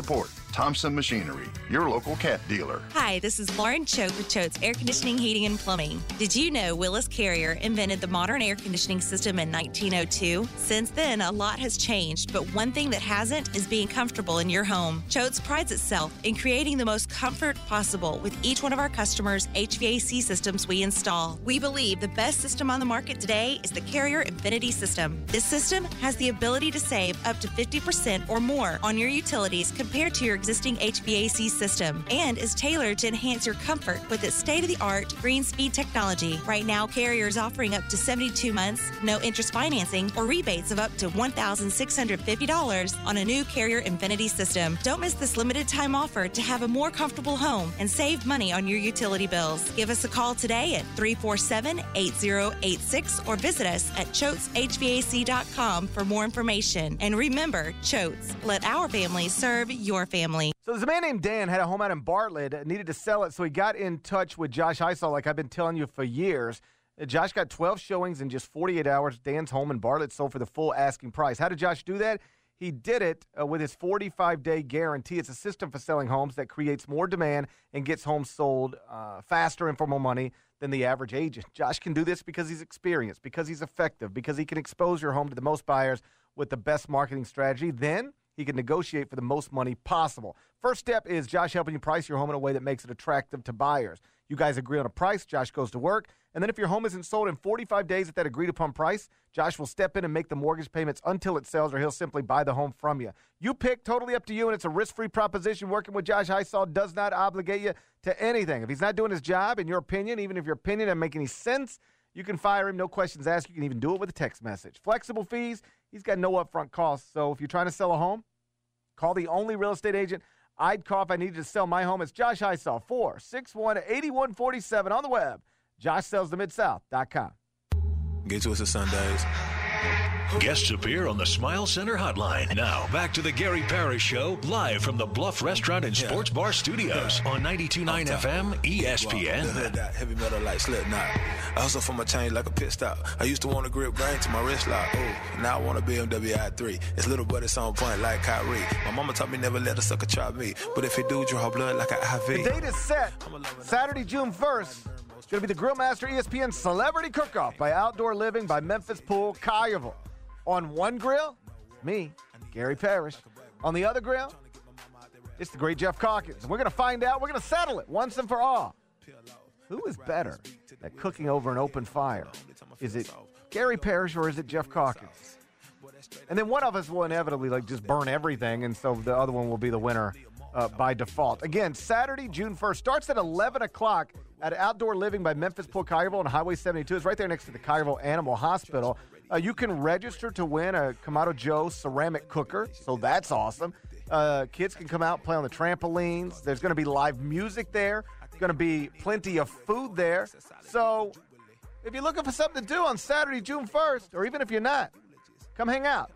[SPEAKER 27] Thompson Machinery, your local cat dealer.
[SPEAKER 1] Hi, this is Lauren Choate with Choate's Air Conditioning, Heating, and Plumbing. Did you know Willis Carrier invented the modern air conditioning system in nineteen oh two? Since then, a lot has changed, but one thing that hasn't is being comfortable in your home. Choate's prides itself in creating the most comfort possible with each one of our customers' H V A C systems we install. We believe the best system on the market today is the Carrier Infinity System. This system has the ability to save up to fifty percent or more on your utilities compared to your existing H V A C system and is tailored to enhance your comfort with its state-of-the-art green speed technology. Right now, Carrier is offering up to seventy-two months, no interest financing, or rebates of up to one thousand six hundred fifty dollars on a new Carrier Infinity system. Don't miss this limited time offer to have a more comfortable home and save money on your utility bills. Give us a call today at three four seven, eight zero eight six or visit us at choates h v a c dot com for more information. And remember, Choates, let our family serve your family.
[SPEAKER 2] So there's a man named Dan, had a home out in Bartlett, needed to sell it, so he got in touch with Josh Heisel, like I've been telling you for years. Uh, Josh got twelve showings in just forty-eight hours. Dan's home in Bartlett sold for the full asking price. How did Josh do that? He did it uh, with his forty-five day guarantee. It's a system for selling homes that creates more demand and gets homes sold uh, faster and for more money than the average agent. Josh can do this because he's experienced, because he's effective, because he can expose your home to the most buyers with the best marketing strategy. Then he can negotiate for the most money possible. First step is Josh helping you price your home in a way that makes it attractive to buyers. You guys agree on a price, Josh goes to work, and then if your home isn't sold in forty-five days at that agreed-upon price, Josh will step in and make the mortgage payments until it sells, or he'll simply buy the home from you. You pick, totally up to you, and it's a risk-free proposition. Working with Josh Heisel does not obligate you to anything. If he's not doing his job, in your opinion, even if your opinion doesn't make any sense, you can fire him, no questions asked. You can even do it with a text message. Flexible fees, he's got no upfront costs. So if you're trying to sell a home, call the only real estate agent I'd call if I needed to sell my home. It's Josh Heisel, four six one, eight one four seven on the web, josh sells the mid south dot com.
[SPEAKER 5] Get to us at Sundays.
[SPEAKER 4] Guests appear on the Smile Center hotline. Now, back to the Gary Parrish Show, live from the Bluff Restaurant and Sports Bar Studios on ninety-two point nine F M E S P N.
[SPEAKER 5] Heavy metal like Slipknot. I hustle for my change like a pit stop. I used to want to grip grain to my wrist lock. Oh, now I want a B M W i three. It's little but it's on point like Kyrie. My mama taught me never let a sucker chop me. But if he do, draw blood like an I V.
[SPEAKER 2] The date is set. Saturday, June first. It's going to be the Grill Master E S P N Celebrity Cook-Off by Outdoor Living by Memphis Pool, Collierville. On one grill, me, Gary Parrish. On the other grill, it's the great Jeff Calkins. And we're going to find out. We're going to settle it once and for all. Who is better at cooking over an open fire? Is it Gary Parrish or is it Jeff Calkins? And then one of us will inevitably like just burn everything, and so the other one will be the winner uh, by default. Again, Saturday, June first, starts at eleven o'clock at Outdoor Living by Memphis Pool, Collierville on Highway seventy-two. It's right there next to the Collierville Animal Hospital. Uh, you can register to win a Kamado Joe ceramic cooker, so that's awesome. Uh, kids can come out and play on the trampolines. There's going to be live music there. There's going to be plenty of food there. So if you're looking for something to do on Saturday, June first, or even if you're not, come hang out.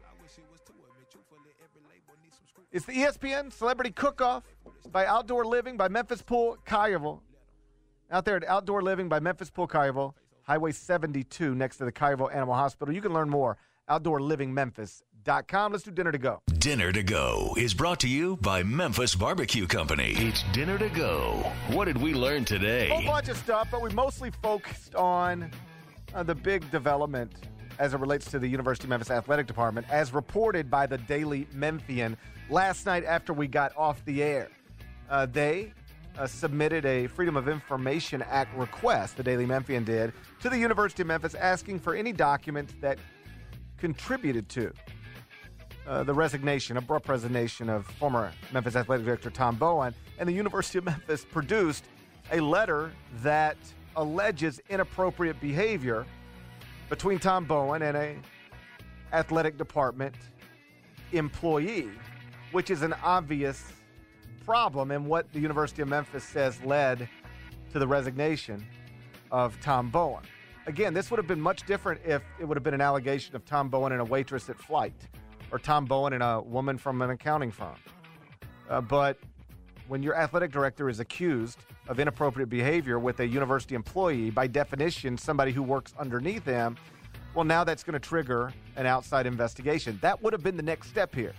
[SPEAKER 2] It's the E S P N Celebrity Cook-Off by Outdoor Living by Memphis Pool, Collierville. Out there at Outdoor Living by Memphis Pool, Collierville. Highway seventy-two next to the Collierville Animal Hospital. You can learn more, outdoor living memphis dot com. Let's do Dinner to Go.
[SPEAKER 4] Dinner to Go is brought to you by Memphis Barbecue Company. It's Dinner to Go. What did we learn today?
[SPEAKER 2] A whole bunch of stuff, but we mostly focused on uh, the big development as it relates to the University of Memphis Athletic Department, as reported by the Daily Memphian last night after we got off the air. Uh, they... Uh, submitted a Freedom of Information Act request, the Daily Memphian did, to the University of Memphis asking for any documents that contributed to uh, the resignation, abrupt resignation of former Memphis Athletic Director Tom Bowen. And the University of Memphis produced a letter that alleges inappropriate behavior between Tom Bowen and a athletic department employee, which is an obvious problem, and what the University of Memphis says led to the resignation of Tom Bowen. Again, this would have been much different if it would have been an allegation of Tom Bowen and a waitress at Flight, or Tom Bowen and a woman from an accounting firm. Uh, but when your athletic director is accused of inappropriate behavior with a university employee, by definition, somebody who works underneath him, well, now that's going to trigger an outside investigation. That would have been the next step here.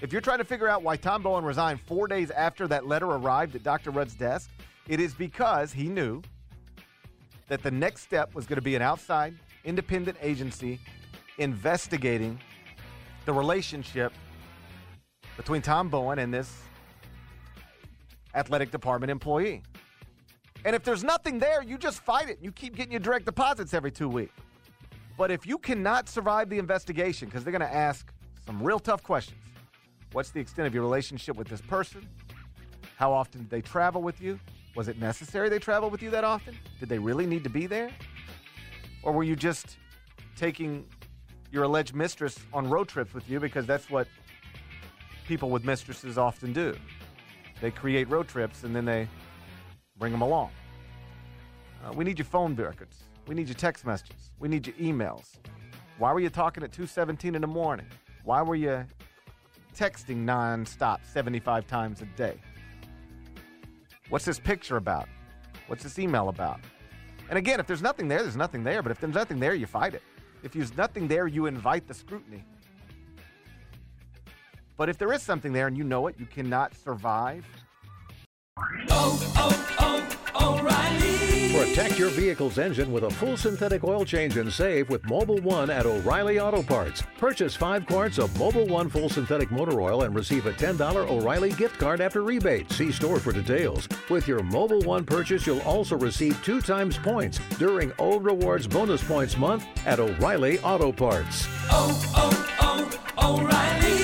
[SPEAKER 2] If you're trying to figure out why Tom Bowen resigned four days after that letter arrived at Doctor Rudd's desk, it is because he knew that the next step was going to be an outside, independent agency investigating the relationship between Tom Bowen and this athletic department employee. And if there's nothing there, you just fight it. You keep getting your direct deposits every two weeks. But if you cannot survive the investigation, because they're going to ask some real tough questions. What's the extent of your relationship with this person? How often did they travel with you? Was it necessary they travel with you that often? Did they really need to be there? Or were you just taking your alleged mistress on road trips with you because that's what people with mistresses often do? They create road trips and then they bring them along. Uh, we need your phone records. We need your text messages. We need your emails. Why were you talking at two seventeen in the morning? Why were you texting nonstop seventy-five times a day? What's this picture about? What's this email about? And again, if there's nothing there, there's nothing there. But if there's nothing there, you fight it. If there's nothing there, you invite the scrutiny. But if there is something there and you know it, you cannot survive.
[SPEAKER 6] Oh, oh, oh, O'Reilly.
[SPEAKER 7] Protect your vehicle's engine with a full synthetic oil change and save with Mobil one at O'Reilly Auto Parts. Purchase five quarts of Mobil one full synthetic motor oil and receive a ten dollars O'Reilly gift card after rebate. See store for details. With your Mobil one purchase, you'll also receive two times points during O Rewards Bonus Points Month at O'Reilly Auto Parts.
[SPEAKER 6] Oh, oh, oh, O'Reilly.